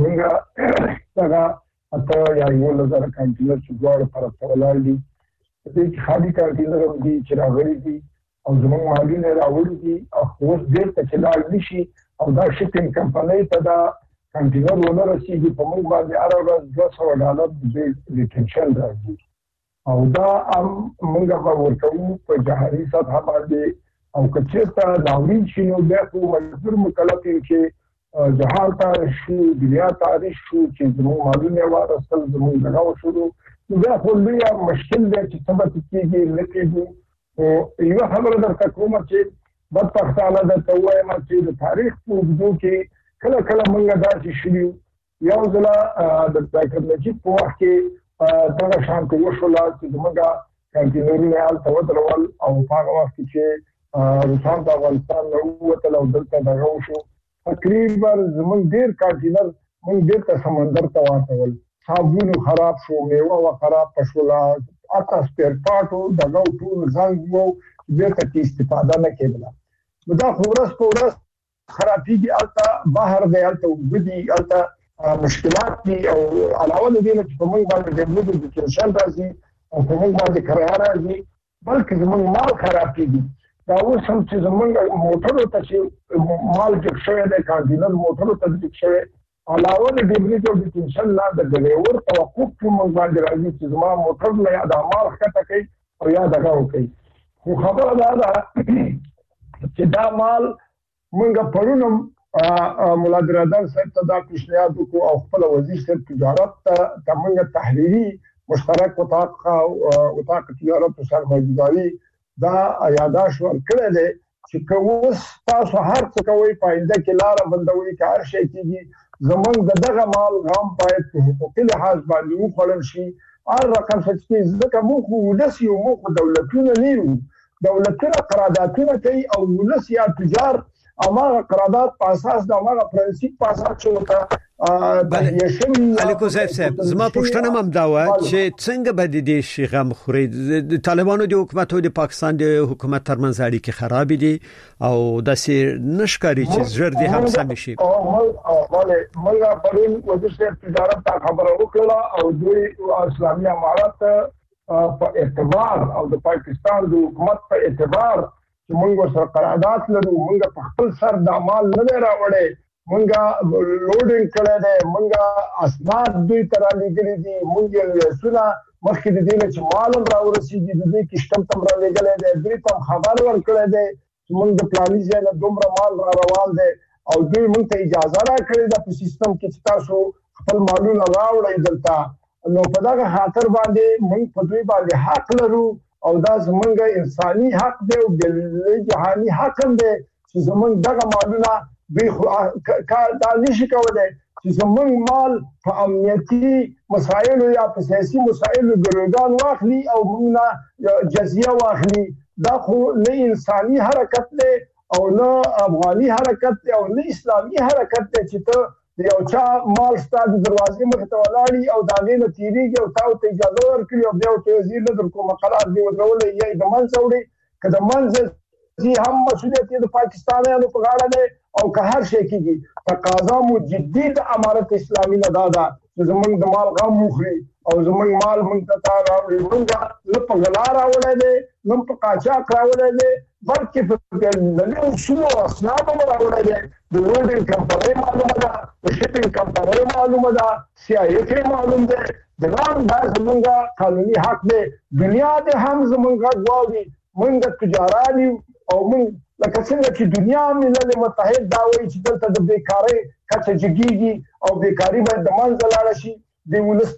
موږ هغه اته یا یو لزر کانټینر چې دوه پر تولال دي دې کې خالي کانټینر هم دي چې راغلي دي او زموږ مالونه راوړي دي او اوس ډېر ته چلال نشي او دا شپینګ کمپنۍ ته دا کانټینر ونه رسیږي په موږ باندې هر ورځ دوه سوه ډالر د ریټنشن راځي او دا هم موږ به ورکوو په جهاني سطح باندې او که چېرته ناورین شي نو بیا خو مجبور مکلف یو چې جهان ته شو دنیا ته شو چې زموږ مالونه واخیستل زموږ دغه وشو نو بیا خو لویه مشکل دی چې څه به کېږي نه کېږي خو یوه خبره درته کوم چې بدبختانه درته ووایم چې د تاریخ په اوږدو کې کله کله موږ داسې شوي یو ځله د ډاکټر نجیب په وخت کې دغه شانتې وشوله چې زموږ کانټینرونه هلته ودرول او په هغه وخت کې چې روسان د افغانستان نه ووتل او دلته دغه وشو تقریبا زموږ ډېر کانټینر موږ ډېر ته سمندر ته واچول صابون خراب شو میوه و خراب شوله حتی سپیر پارټ و دغه ټول زنګ و بیرته کې استفاده نه کېدله نو دا خو ورځ په ورځ خرابېږي هلته بهر دی هلته اوبه دي هلته مشکلات دي او علاوه له دې نه چې په موږ باندې د بلوډو د ټینشن راځي او په موږ باندې کرایه راځي بلکې زموږ مال خراب کېږي دا اوس هم چې زموږ موټرو ته چې مال جګ شوی دی کانټینر موټرو ته جګ شوی علاوه له ډیبریج او د ټینشن نه د ډریور توقف په موږ باندې راځي چې زما موټر نه یا دا مال ښکته کوي او یا دغه وکړي خو خبره دا ده چې دا مال موږ پرون مولا برادر صاحب ته دا پیشنهاد وکړو او خپل وزیر صاحب تجارت ته موږ تحریري مشترک اتاق اتاق تجارت او سرمایه‌ګذاري دا یاداش ورکړی دی چې که اوس تاسو هر څه کوئ په آینده کې لاره بندوئ که هر شی کېږي زموږ د دغه مال غم باید په حقوقي لحاظ باندې وخوړل شي هر رقم څه چې ځکه موږ خو ولس یو موږ خو دولتونه نه یو دولتونه قراردادونه کوي او ولس یا تجار اماغه قرارداد په اساس د اماغه پرنسيپ په اساس چې وته یشمي الیکو صاحب زما پوښتنه هم دا و چې څنګه به د دې شي غم خوري د طالبانو د حکومت او د پاکستان د حکومت ترمنځ اړیکې خراب دي او داسې نشکاري چې زړه دې هم سم شي او مله مله پرون وزیر صاحب تجارت ته خبره وکړه او دوی اسلامي امارات په اعتبار او د پاکستان د حکومت په اعتبار چې موږ سره قرارداد لرو موږ په خپل سر د مال نه راوړې موږ لوډینګ کړی دی موږ اسناد دوی ته رالېږلي دي موږ یې سونه مخکې د دې نه چې مال هم راورسېږي د دوی کشتم ته هم رالېږلی دی دوی ته هم خبر ورکړی دی چې موږ د پلاني ځای نه دومره مال را روان دی او دوی موږ ته اجازه راکړې ده په سیستم کې چې تاسو خپل مالونه راوړئ دلته نو په دغه خاطر باندې موږ په دوی باندې حق لرو او دا زمونږ انساني حق دی او د جهاني حق دی چې زمونږ دغه مالونه به کار دا نشي کولای چې زمونږ مال په امنیتي مسایلو یا په سیاسي مسایلو ګروګان واخلي او موږ جزیه واخلي. دا خو نه انساني حرکت دی او نه افغاني حرکت دی او نه اسلامي حرکت دی چې ته یو چا مال ستاسو د دروازې مخې ته ولاړي او دا نه تیریږي او تاسو ته اجازه ورکړي او بیا ته وزیر نه در کوم قرار دی ورولې یې د منځ وړي که د منځ چې هم مسؤلیت د پاکستانیانو په غاړه دی او که هر شي کېږي تقاضا مو جدي د امارت اسلامي نه دا ده چې زمونږ د مال غم وخوري او زمونږ مال موږ ته راوړي. موږ نه په غلا راوړی دی نه په قاچاق راوړی دی بلکې په ملي اصولو او اسنادو مو راوړی دی. د لوډینګ کمپنۍ معلومه ده، د شپینګ کمپنۍ معلومه ده، سی آی اف معلوم دی. دغه دا زمونږ قانوني حق دی. دنیا دې هم زمونږ غږ واوري. موږ تجاران یو او موږ لکه څنګه چې دنیا ملل متحد دا وایي چې دلته د بیکارۍ کچه جګیږي او بیکاري باید د منځه لاړه شي. د ولس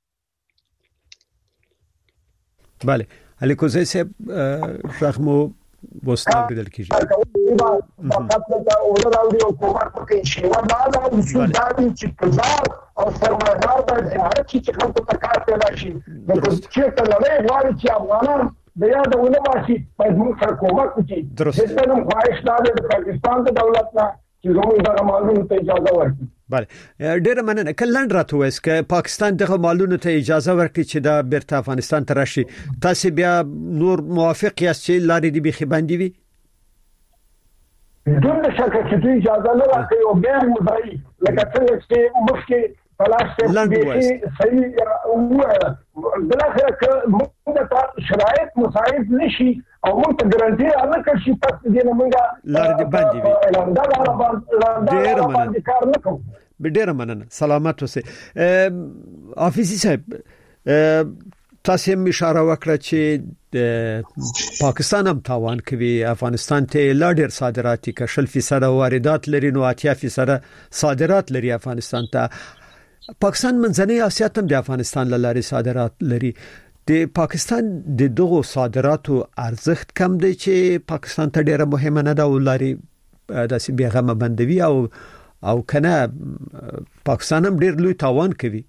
بله علي کوزی صاحب رحمو وستا بدل کیږي فقط دا اورل او کومه کوي چې ودا دا اصول دا چې کزار او سرمایدار د حرکت چې خلکو ته کار پیدا شي. د چې ته لري غواړي چې افغانان د یاد ولوماسي په موږ سره کومک وکړي. د نن خواهش دا د پاکستان د دولت نه چې زموږ دغه مالونو ته اجازه ورکړي. بله ډېر مننه. کلند راته وایي چې پاکستان دغه مالونو ته اجازه ورکړي چې دا بیرته افغانستان ته راشي. تاسو بیا نور موافق یاست چې لارې دې بيخي باندې وي؟ دغه شکه چې دوی اجازه نه ورکړي او بیا مدعي لکه څنګه چې مخکې فلاسفه به صحیح او بلاخره که موږ ته شرایط مساعد نشي او موږ ته ګارانټي نه کړي تاسو دې نه موږ لار دې باندې وي. دا ډېر مننه کار نه کوم. ډېر مننه. سلامت اوسئ. حافظي صاحب تاسو هم اشاره وکړه چې د پاکستان هم تاوان کوي افغانستان ته لا ډېر صادرات کې شل فیصد واردات لري نو اتیا فیصد صادرات لري افغانستان ته. پاکستان منځنۍ اسیا ته د افغانستان لاري صادرات لري. د پاکستان د دغو صادراتو ارزښت کم دی چې پاکستان ته ډیره مهمه نه ده او لاري داسې بیغمه بندوي او او کنه پاکستان هم ډیر لوی تاوان کوي.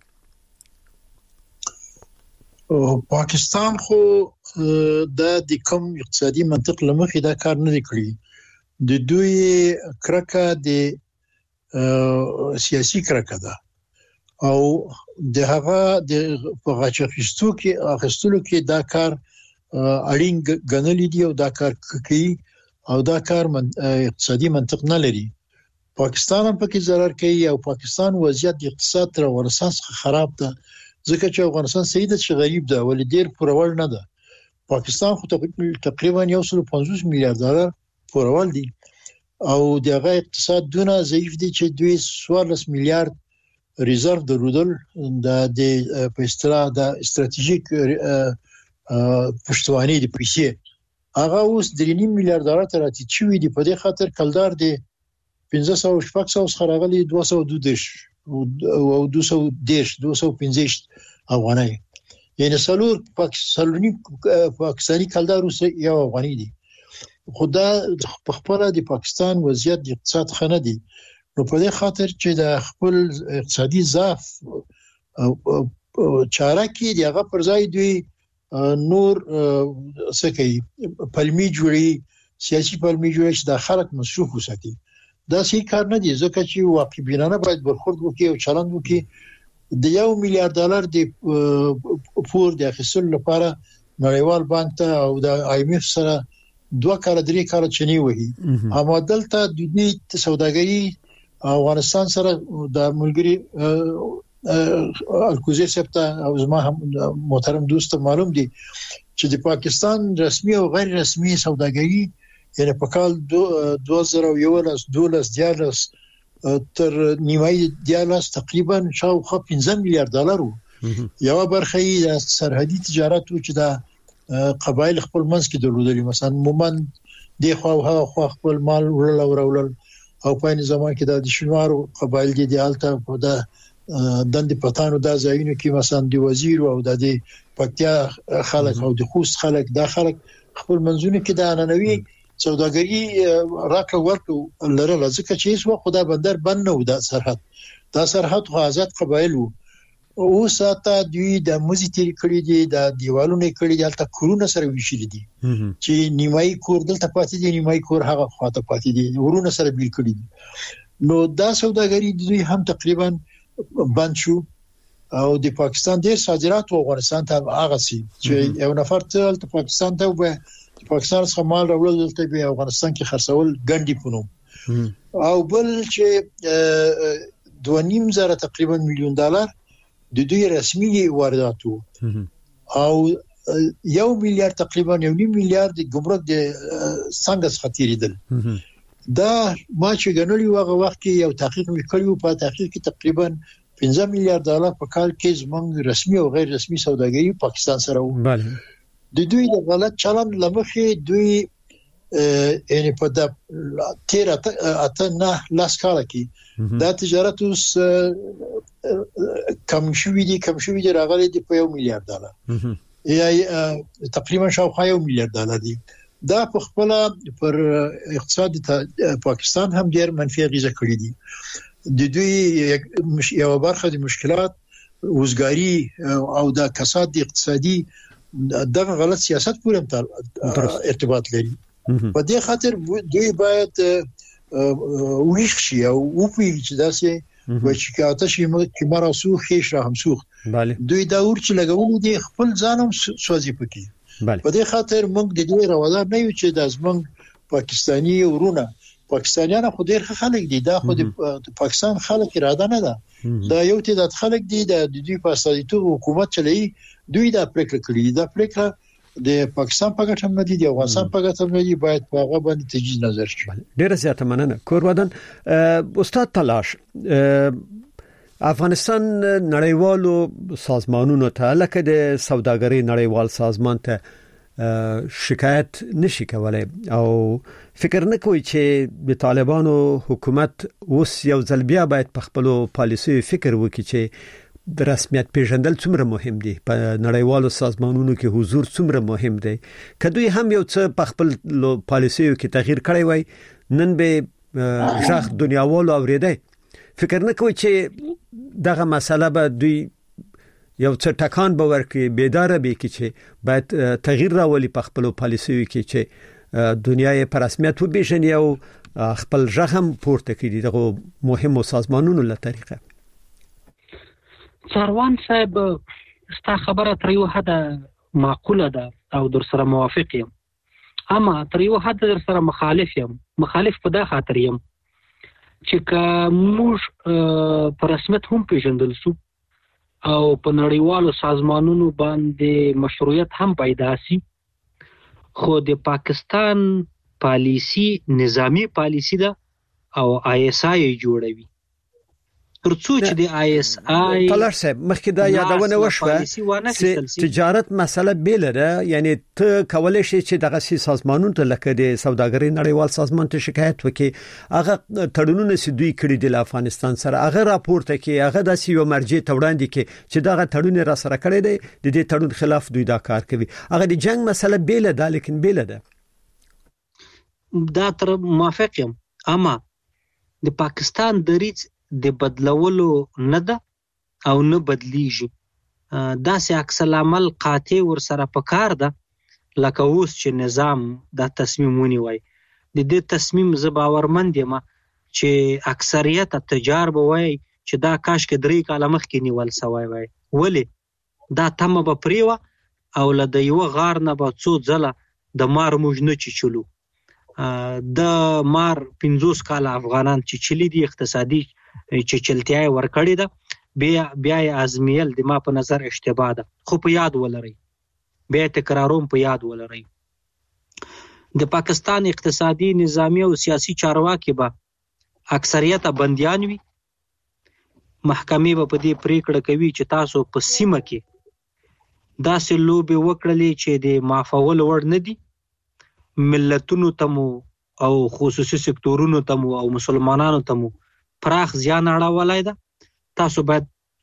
پاکستان خو د کوم اقتصادي منطق لمخې دا کار نه کړی. د دوی کرکه د سیاسي کرکه ده او د هغه د غاچخستو کې اخستلو کې دا کار اړین غنلې دی او دا کار کوي او دا کار من اقتصادي منطق نه لري. پاکستان هم پکې ضرر کوي او پاکستان وضعیت د اقتصاد تر ورساس خراب ده ځکه چې افغانستان سیده چې غریب ده ولې ډیر پرول نه ده. پاکستان خو تقریبا یو سل پنځوس میلیارډ ډالر پرول دي او دغه اقتصاد دونه ضعیف دي چې دوی څوارلس میلیارډ ریزرو درلودل د د په اصطلاح د استراتیژیک پښتوانی د پیسې هغه اوس درې نیم میلیارډ ډالر ته راځي چې دی په دې خاطر کلدار دی پنځه سوه شپږ سوه خراغلي دوه سوه دوه دېرش او دوه سوه دېرش دوه سوه پنځه افغانۍ یعنی سلور پاکستاني پاکستاني کلدار اوس یو افغاني دي. خدا په خپل د پاکستان وضعیت د اقتصاد خنه دي نو په دې خاطر چې د خپل اقتصادي ضعف چاره کې دی هغه پر ځای دوی نور سکی پلمی جوړي سیاسي پلمی جوړي چې د خلک مصروف وساتي. دا صحیح کار نه دی ځکه چې واقع بینانه باید برخورد وکړي او چلند وکړي. د یو میلیارډ ډالر د پور د اخیستلو لپاره نړیوال بانک ته او د آی ایم اف سره دوه کال درې کال چني وهي. اما دلته د دې سوداګري افغانستان سره د ملګری الکوزی سپتا او زما هم محترم دوست معلوم دي چې د پاکستان رسمي او غیر رسمي سوداګري یعنی په کال دوه زره یولس دولس دیالس تر نیمایي دیالس تقریبا شاوخوا پنځه میلیارډ ډالر وو. یو برخه یې د سرحدي تجارت و چې د قبایل خپل منځ کې درلودل مثلا مومن دی خو هغه خو خپل مال ورل او ورول او په نظام کې د شینوارو قبایل دي د الته په د دند پټانو د ځایونو کې مثلا د وزیر او د پکتیا خلک او د خوست خلک د خلک خپل منځونه کې د اننوي سوداګري راکړه ورکړه لره ځکه چې هیڅ وخت خدا بندر بند نه و د سرحد دا سرحد خو آزاد قبایل وو او ساته دوی د مزيتي کړي دي د دیوالونو کړي دي البته کورونه سره ویشل دي چې نیمای کور دلته پاتې دي نیمای کور هغه خواته پاتې دي ورونه سره بیل کړي دي نو دا سوداګري دوی هم تقریبا بند شو او د پاکستان ډیر صادرات و افغانستان ته هغه سي چې یو نفر ته پاکستان ته به پاکستان څخه مال راوړل دلته به افغانستان کې خرڅول ګنډي پونو او بل چې دوه نیم زره تقریبا میلیون ډالر د دوی رسمي وارداتو او یو میلیارډ تقریبا یو نیم میلیارډ د ګمرک د څنګه خطرېدل دا ما چې غنولي وغه وخت کې یو تحقیق وکړیو په تحقیق کې تقریبا پنځه میلیارډ ډالر په کال کې زمونږ رسمي او غیر رسمي سوداګري پاکستان سره و بله د دوی د غلط چلند لمخې دوی یعنی په د تیر اته نه لاس کال کې دا تجارت اوس کم شوی دي کم شوی دي راغلي دی په یو میلیارډ ډالر یا تقریبا شاوخوا یو میلیارډ ډالر دي دا په خپل پر اقتصاد پاکستان هم ډیر منفي غیزه کړی دي د دوی یو برخه د مشکلات وزګاری او د کساد اقتصادي دغه غلط سیاست پورې ارتباط لري په دې خاطر دوی باید ویښ شي او وپوهیږي چې داسې و چې کاته شي چې مرا سوخ خېش را هم سوخ دوی دا ور چې لګول دي خپل ځانم سوځي پکې په دې خاطر موږ د دې روادار نه یو چې د زمنګ پاکستانی ورونه پاکستانیان خو ډېر خلک دي دا خو د پاکستان خلک اراده نه ده دا یو تعداد خلک دي د دوی په اساسي حکومت چلی دوی دا پریکړه کړې دا پریکړه د پاکستان په ګټه نه دي د افغانستان په ګټه نه دي باید په هغه باندې تجدید نظر شي ډېر زیاته مننه کورودن استاد تلاش افغانستان نړیوالو سازمانونو ته لکه د سوداګرۍ نړیوال سازمان ته شکایت نشي کولای او فکر نه کوي چې د طالبانو حکومت اوس یو ځل بیا باید په خپل پالیسي فکر وکړي چې د رسمیت پیژندل څومره مهم دي په نړیوالو سازمانونو کې حضور څومره مهم دی کدوې هم یو څه په خپل پالیسیو کې تغییر کړی وای نن به ځخ دنیاوالو اوریدای فکر نه کوي چې دغه مسله به دوی یو څه ټکان به ورکړي بیداره به کې چې باید تغییر راولي په خپل پالیسیو کې چې دنیا یې په رسمیت وبېژني او خپل ځخم پورته کړي دغه مهمو سازمانونو له طریقه سروان صاحب ستا خبره تر یو حد معقوله ده او در سره موافق یم اما تر یو حد در سره مخالف یم مخالف په دا خاطر یم چې کومش په رسمیت هم پیژندل شو او په نړیوالو سازمانونو باندې مشروعیت هم پیدا شي خو د پاکستان پالیسی نظامی پالیسی ده او آی اس آی جوړوي ترڅو چې د آی اس آی طلر صاحب مخکې دا یادونه وشوه تجارت مسله بیل ده یعنی ته کولای شې چې دغه سي سازمانونو ته لکه د سوداګرۍ نړیوال سازمان ته شکایت وکړي هغه تړونونه چې دوی کړی د افغانستان سره هغه راپورته کې هغه د سیو مرجع توړاندې کې چې دغه تړون را سره کړی دی د دې تړون خلاف دوی دا کار کوي هغه د جنگ مسله بیل ده لیکن بیل ده دا تر موافق یم اما د پاکستان دریځ د بدلولو نه ده او نه بدلیږي دا سه عکس العمل قاطع ور سره پکار ده لکه اوس چې نظام دا تصمیم ونیوي د دې تصمیم ز باورمند یم چې اکثریت تجار به وای چې دا کاش کې درې کاله مخکې نیول سوی وای ولی دا تمه به پریوه او لده یو غار نه به څو ځله د مار موجنه چې چلو د مار پنځوس کاله افغانان چې چلی دي اقتصادي چې چلتیای ورکړی ده بیا بیا ازمیل د ما په نظر اشتباه ده خو په یاد ولرئ بیا تکراروم په یاد ولرئ د پاکستان اقتصادي نظامی او سیاسي چارواکي به اکثریت بنديان وي محکمې به په دې پریکړه کوي چې تاسو په سیمه کې داسې لوبې وکړلې چې د معفول وړ نه دي ملتونو تمو او خصوصي سکتورونو تمو او مسلمانانو تمو پراخ زیان اړولای ده تاسو باید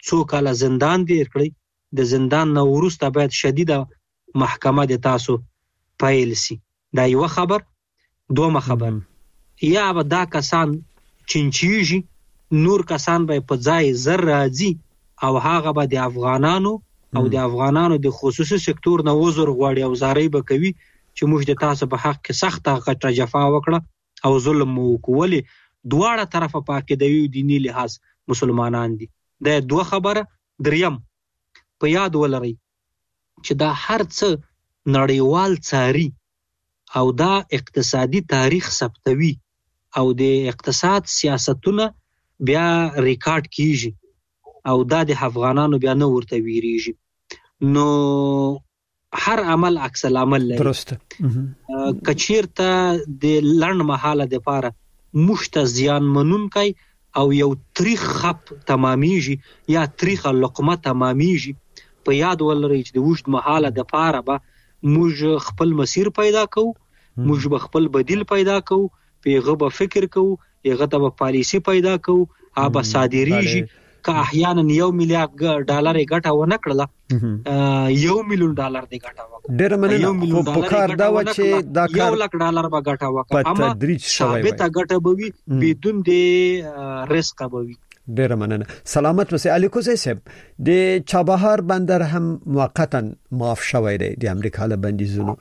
څو کاله زندان دیر کړی، د زندان نه وروسته باید شدیده محکمه د تاسو پیل سي. دا یو خبر. دومره خبر یا به دا کسان چنچیږي، نور کسان به په ځای زر راځي او هغه به د افغانانو او د افغانانو د خصوصي سکتور نه وزر غواړي او زارۍ به کوي چې موږ د تاسو په حق کې سخته غټه جفا وکړه او ظلم مو وکولې. دواړه طرفه په عقیدوي او دیني لحاظ مسلمانان دي. دا دوه خبره. دریم، په یاد ولرئ چې دا هر څه نړیوال څاري او دا اقتصادي تاریخ ثبتوي او د اقتصاد سیاستونه بیا ریکارډ کیږي او دا د افغانانو بیا نه ورته ویریږي. نو هر عمل عکس العمل لري. درسته. کچیرته د لړن مهاله د پاره مشت زیان منونکای او یو تاریخ خپ تمامیږي یا تاریخ لقمه تمامیږي، په یاد ولرئ چې د وشت مهاله د پاره به موږ خپل مسیر پیدا کوو، موږ به خپل بدیل پیدا کوو، پیغه به فکر کوو، هغه ته به پالیسی پیدا کوو، هغه صادریږي. که احیانا یو میلیارډ ډالر ګټه ونه کړله، یو میلیون ډالر دی ګټه وکړه. ډېر مننه. خو په کار دا و چې دا کار یو لک ډالر به ګټه وکړه، اما ثابته ګټه به وي بدون د رزق به وي. ډېر مننه. سلامت اوسئ. الیکوزی صاحب، د چابهار بندر هم موقتا معاف شوی دی د امریکا له بندیزونو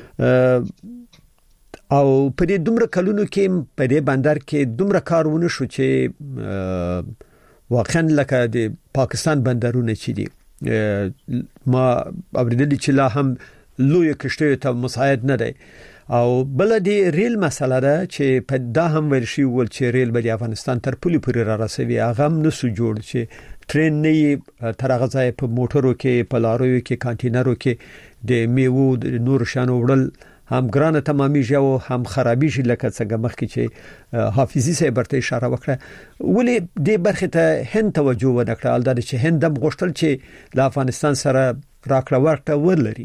او په دې دومره کلونو کې په دې بندر کې دومره کارونه شو چې واقعا لکه د پاکستان بندرونه چې دي ما اوریدل چې لا هم لوی کشته ته مساعد نه دی. او بل دی ریل مسله ده چې په دا هم ورشي ول چې ریل به د افغانستان تر پولي پورې را رسوي، هغه هم نسو جوړ چې ټرین نه تر هغه ځای په موټرو کې، په لارویو کې، کانټینرو کې د میوو د نور شانو وړل هم ګرانه تمامي او هم خرابي شي، لکه څنګه مخکې چې حافظي صاحب ورته اشاره وکړه. ولې دې برخه ته هند توجه ونه کړه؟ البته چې هند هم غوښتل چې د افغانستان سره راکړه ورکړه ولري.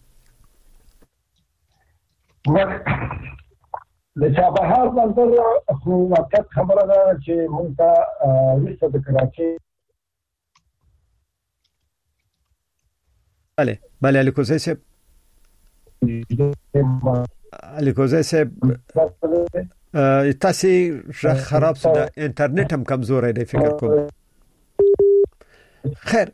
د چابهار بندر خو واقعیت خبره ده چې موږ ته وروسته د کراچۍ بله بله الیکوزی صاحب الیکوزی صاحب تاسو ژغ خراب شو، د انټرنیټ هم کمزور دی فکر کوم. خیر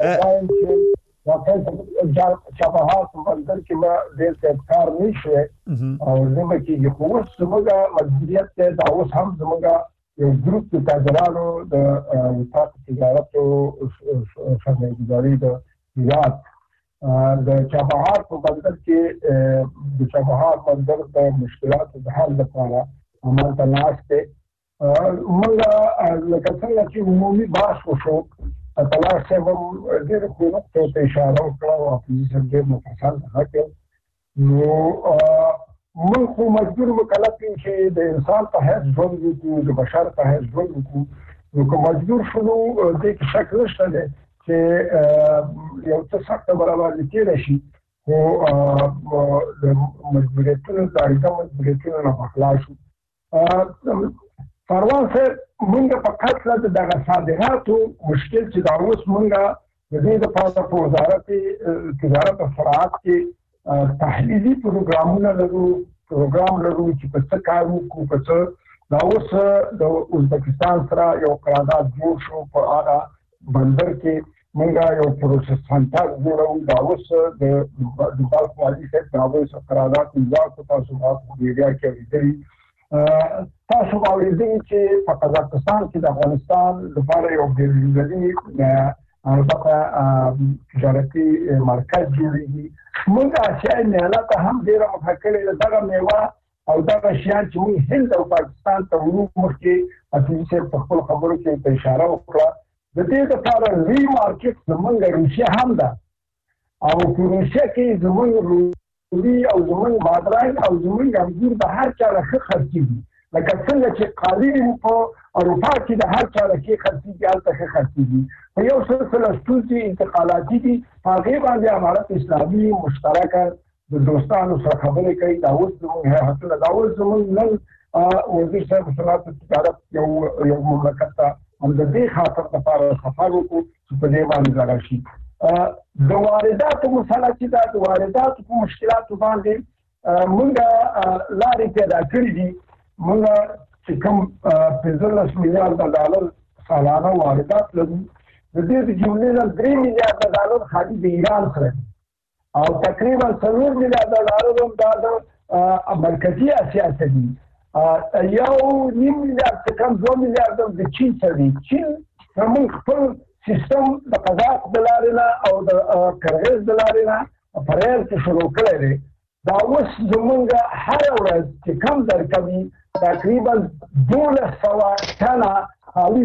واقعا چابهار بندر کې ما ډېر څه کار نشي او زموږ کې خو زموږ مجبوریت ده دا اوس هم زموږ یو ګروپ د تاجرانو د وزارت تجارت او سرمایه‌ګذاري د ریاض د چابهار په بندر کې د چابهار بندر د مشکلاتو د حل لپاره عمل تلاش ته موږ لکه څنګه چې عمومي بحث وشو تلاش سے وہ دیر کو نقطوں پہ اشارہ کړه او اپوزیشن کې مفصل حق نو موږ خو مجبور مکلف یو چې د انسان په حیث ژوند وکړو، د بشر په حیث ژوند وکړو. نو که مجبور شو د کې شک نشته دی چې یو څه سخت برابر کېږي شي، خو د مجبوریتونو د اړیکه مجبوریتونو نه خلاص شو. فروان صاحب مونږ په خاطر د دغه صادراتو مشکل چې دا اوس مونږ د دې لپاره په وزارت تجارت او صنعت کې تحلیلي پروګرامونه لرو، پروګرام لرو چې په څه کار وکړو. په څه دا اوس د ازبکستان سره یو قرارداد جوړ شو، په هغه بندر کې مونږ یو پروسس سنټر جوړو. دا اوس د دباغ والی صاحب دا اوس قرارداد امضا کړ. تاسو ما په ایریا کې اوریدلی تاسو باورېدئ چې په قزاقستان کې د افغانستان لپاره یو بیرونی البته تجارتي مرکز جوړیږي. موږ اسیايي میله ته هم ډېره مخه کړې دغه میوه او دغه شیان چې موږ هند او پاکستان ته ورو مخکې اصلي په خپل خبرو کې اشاره وکړه. د دې لپاره ری مارکیټ زموږ روسیه هم ده او په روسیه کې زموږ او زموږ بادرنګ او زموږ انګور د هر چا له خرڅېږي، لکه څنګه چې قالین په اروپا کې د هر چا له خرڅېږي هلته ښه خرڅېږي. په یو سلسله ستونزې انتقالاتي دي، په هغې باندې امارت اسلامي مشترکه د دوستانو سره خبرې کوي. دا اوس زموږ هیئتونه دا اوس زموږ نن وزیر صاحب صنعت تجارت یو یو مملکت ته هم د دې خاطر لپاره سفر وکړو چې په دې باندې راغشي د وارداتو مسله چې د وارداتو په مشکلاتو باندې موږ لارې پیدا کړې دي. موږ چې کوم پنځلس میلیارډ ډالر سالانه واردات لرو، د دې د جملې نه درې میلیارډ ډالر خالي د ایران سره او تقریبا څلور میلیارډ ډالر هم د مرکزي اسیا څخه دي. یو نیم میلیارډ څخه کم دوه میلیارډ د چین سره دي. چین زموږ خپل سیستم د قزاق د لارې نه او د کرغیز د لارې نه پرېل کې شروع کړی دی. دا اوس زموږ هره ورځ چې کم درکوي تقریبا دولس سوه ټنه خالي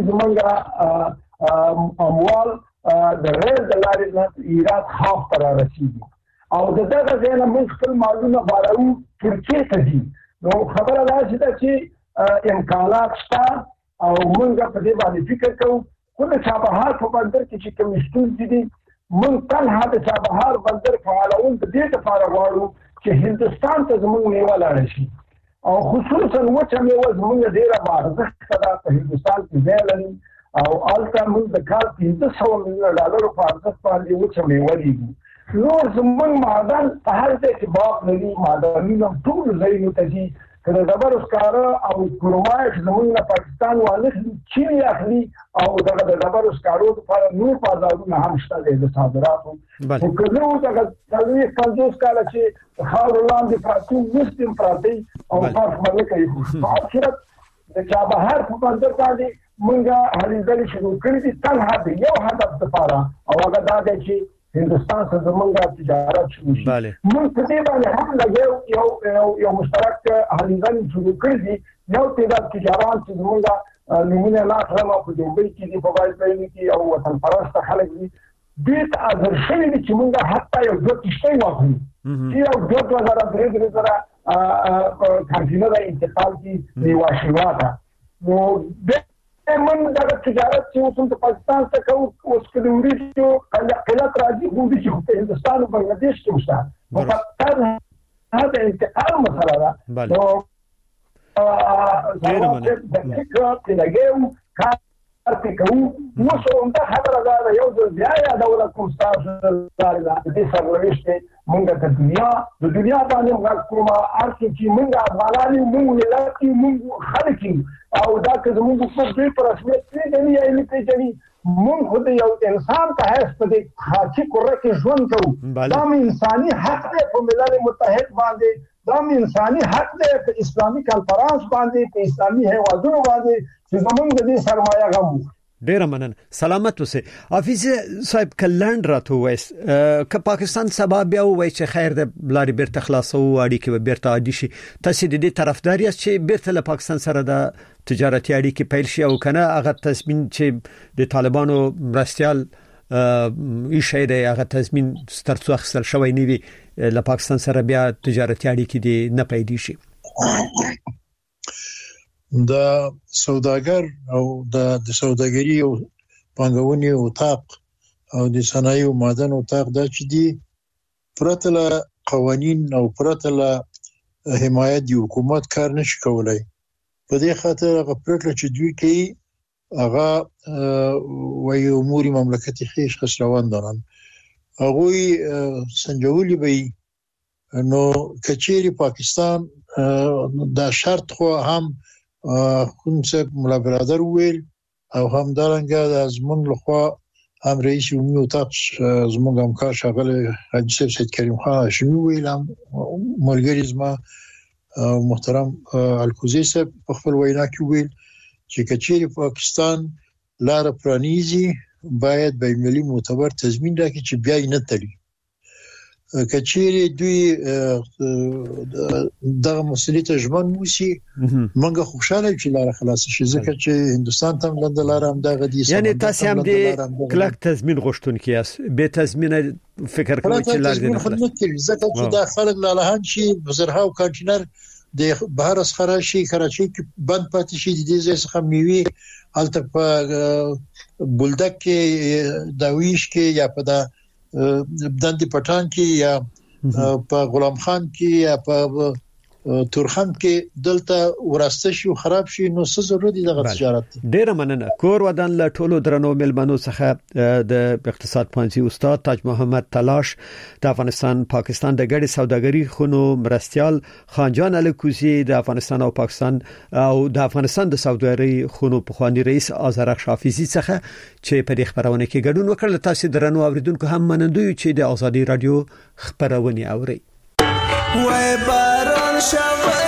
زموږ اموال د ریل د لارې نه ایران خاف ته رارسېږي او د دغه ځای نه موږ خپل مالونه بارو ترکیې ته ځي. نو خبره داسې ده چې امکانات شته او موږ په دې باندې فکر کوو. خو د چابهار په بندر کې چې کوم ستونزې دي موږ تنها د چابهار بندر فعالول د دې لپاره غواړو چې هندوستان ته زموږ میوه لاړه شي او خصوصا وچه میوه زموږ ډېره بارزښته ده په هندوستان کې ځای لري او هلته موږ د کال پنځه سوه میلیونه ډالرو په ارزښت باندې وچه میوه لیږو. نور زموږ معدن په هر ځای کې باغ لري، معدنونه ټولو ځایونو ته ځي. که د ډبرو سکاره او کرومایټ زموږ نه پاکستان وانخلي، چین یې اخلي او دغه د ډبرو سکارو لپاره نور بازارونه هم شته دی د صادراتو. خو که زه اوس دغه څلوېښت پنځوس کاله چې د خاورو لاندې پراته وو اوس هم پراته او فرق به نه کوي. خو په هر صورت د چابهار په بندر باندې موږ هلې ځلې شروع کړي دي تنها د یو هدف لپاره او هغه دا دی چې هندوستان سره زموږ تجارت شروع شي. موږ په دې باندې هم لګیو یو یو مشترک هلې ځلې شروع کړي دي. یو تعداد تجاران چې زموږ نومونه لا کړم او په دوبۍ کې دي، په بایسکل کې او وطن پرسته خلک دي، دې ته حاضر شوي دي چې موږ حتی یو دوه کښتۍ واخلو چې یو دوه دوه زره درې درې زره کانټینره انتقال کړي میوه شیوا ته. نو من دغه تجارت چې اوس د پاکستان څخه کوو اوس که د وریجو قلت راځي خو دې چې په هندوستان او بنګلادیش کې شته نو فقط دا انتقال مسله ده. نو دقیقه چې لګیو کار پرې کوو. اوس همدا خبره دا ده یو ځل بیا یادوله کوم ستاسو لارې ده د دې سرنوشت دی موږ د دنیا د دنیا باندې غږ کومه هر څه چې موږ افغانان یو موږ ملت یو موږ خلک یو او دا که زموږ حکومت دوی په رسمیت پېژني یا یې نه پېژني موږ خو د یو انسان په حیث په دې خاکي قره کې ژوند کوو. دا مې انساني حق دی په ملل متحد باندې، دا مې انساني حق دی په اسلامي کنفرانس باندې، په اسلامي هیوادونو باندې چې زموږ د دې سرمایه غم وو. ډیر مننه. سلامت اوسئ. حافظ صاحب کلند راته وایس که پاکستان سبا بیا وایي چې خیر د لارې بیرته خلاصو اړیکې به بیرته عادي شي، تاسو د دې طرفدار یاست چې بیرته له پاکستان سره د تجارتي اړیکې پیل شي او کنه هغه تضمین چې د طالبانو مرستيال ایشي دی هغه تضمین سترڅو اخیستل شوی نه وي له پاکستان سره بیا تجارتي اړیکې دي نه پیدا شي؟ د سوداګر او د سوداګري او پانګونې اتاق او د صنایع او معدن اتاق دا چې دي پرته له قوانین او پرته له حمایت دی حکومت کار نشي کولای. په دې خاطر هغه پرېکړه چې دوی کوي هغه وایي امور مملکت خیش خسروان دارن هغه سنجولي به نو کچېری پاکستان دا شرط خو هم کوم څه مولا برادر ویل او هم دارنګه د ازمن لخوا هم رئیس عمومي اتاق زموږ همکار شاغله حاجي صاحب سید کریم خان هاشمي ویل هم ملګری زما محترم الکوزي صاحب په خپل وینا کې ویل چې کچېری پاکستان لار پرانیزي باید به ملي معتبر تضمین راکړي چې بیا یې نه تړي. کچېری دوی دغه مسلې ته ژمن موسی منګه خوشاله چې لار خلاص شي ځکه چې هندستان ته لند لار هم دغه دي. یعنی تاسو هم دې کلک تضمین غوښتونکي یاست به تضمین فکر کوئ چې لار دې نه خلاص ځکه چې دا خلک لاله شي بزرها او کانټینر د بهر اسخره شي کراچي کې بند پاتې شي د دې ځای څخه میوي الته په بولدک کې داویش کې یا په دا دندې پټان کې یا په غلام خان کې یا په تورخم کې دلته وراسته شي خراب شي نو څه ضرورت دی د تجارت ډیر مننه کور ودان له ټولو درنو ملمنو څخه د اقتصاد پوهنځي استاد تاج محمد تلاش د افغانستان پاکستان د ګډي سوداګري خونو مرستيال خانجان الکوزي د افغانستان او پاکستان او د افغانستان د سوداګري خونو پخوانی رئیس آذرخ شافیزی څخه چې په دې خبرونه کې ګډون وکړل. تاسو درنو اوریدونکو هم منندوی چې د ازادي رادیو خبرونه اوري. وای باران شوی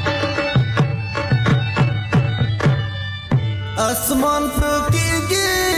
اسمان فوقيږي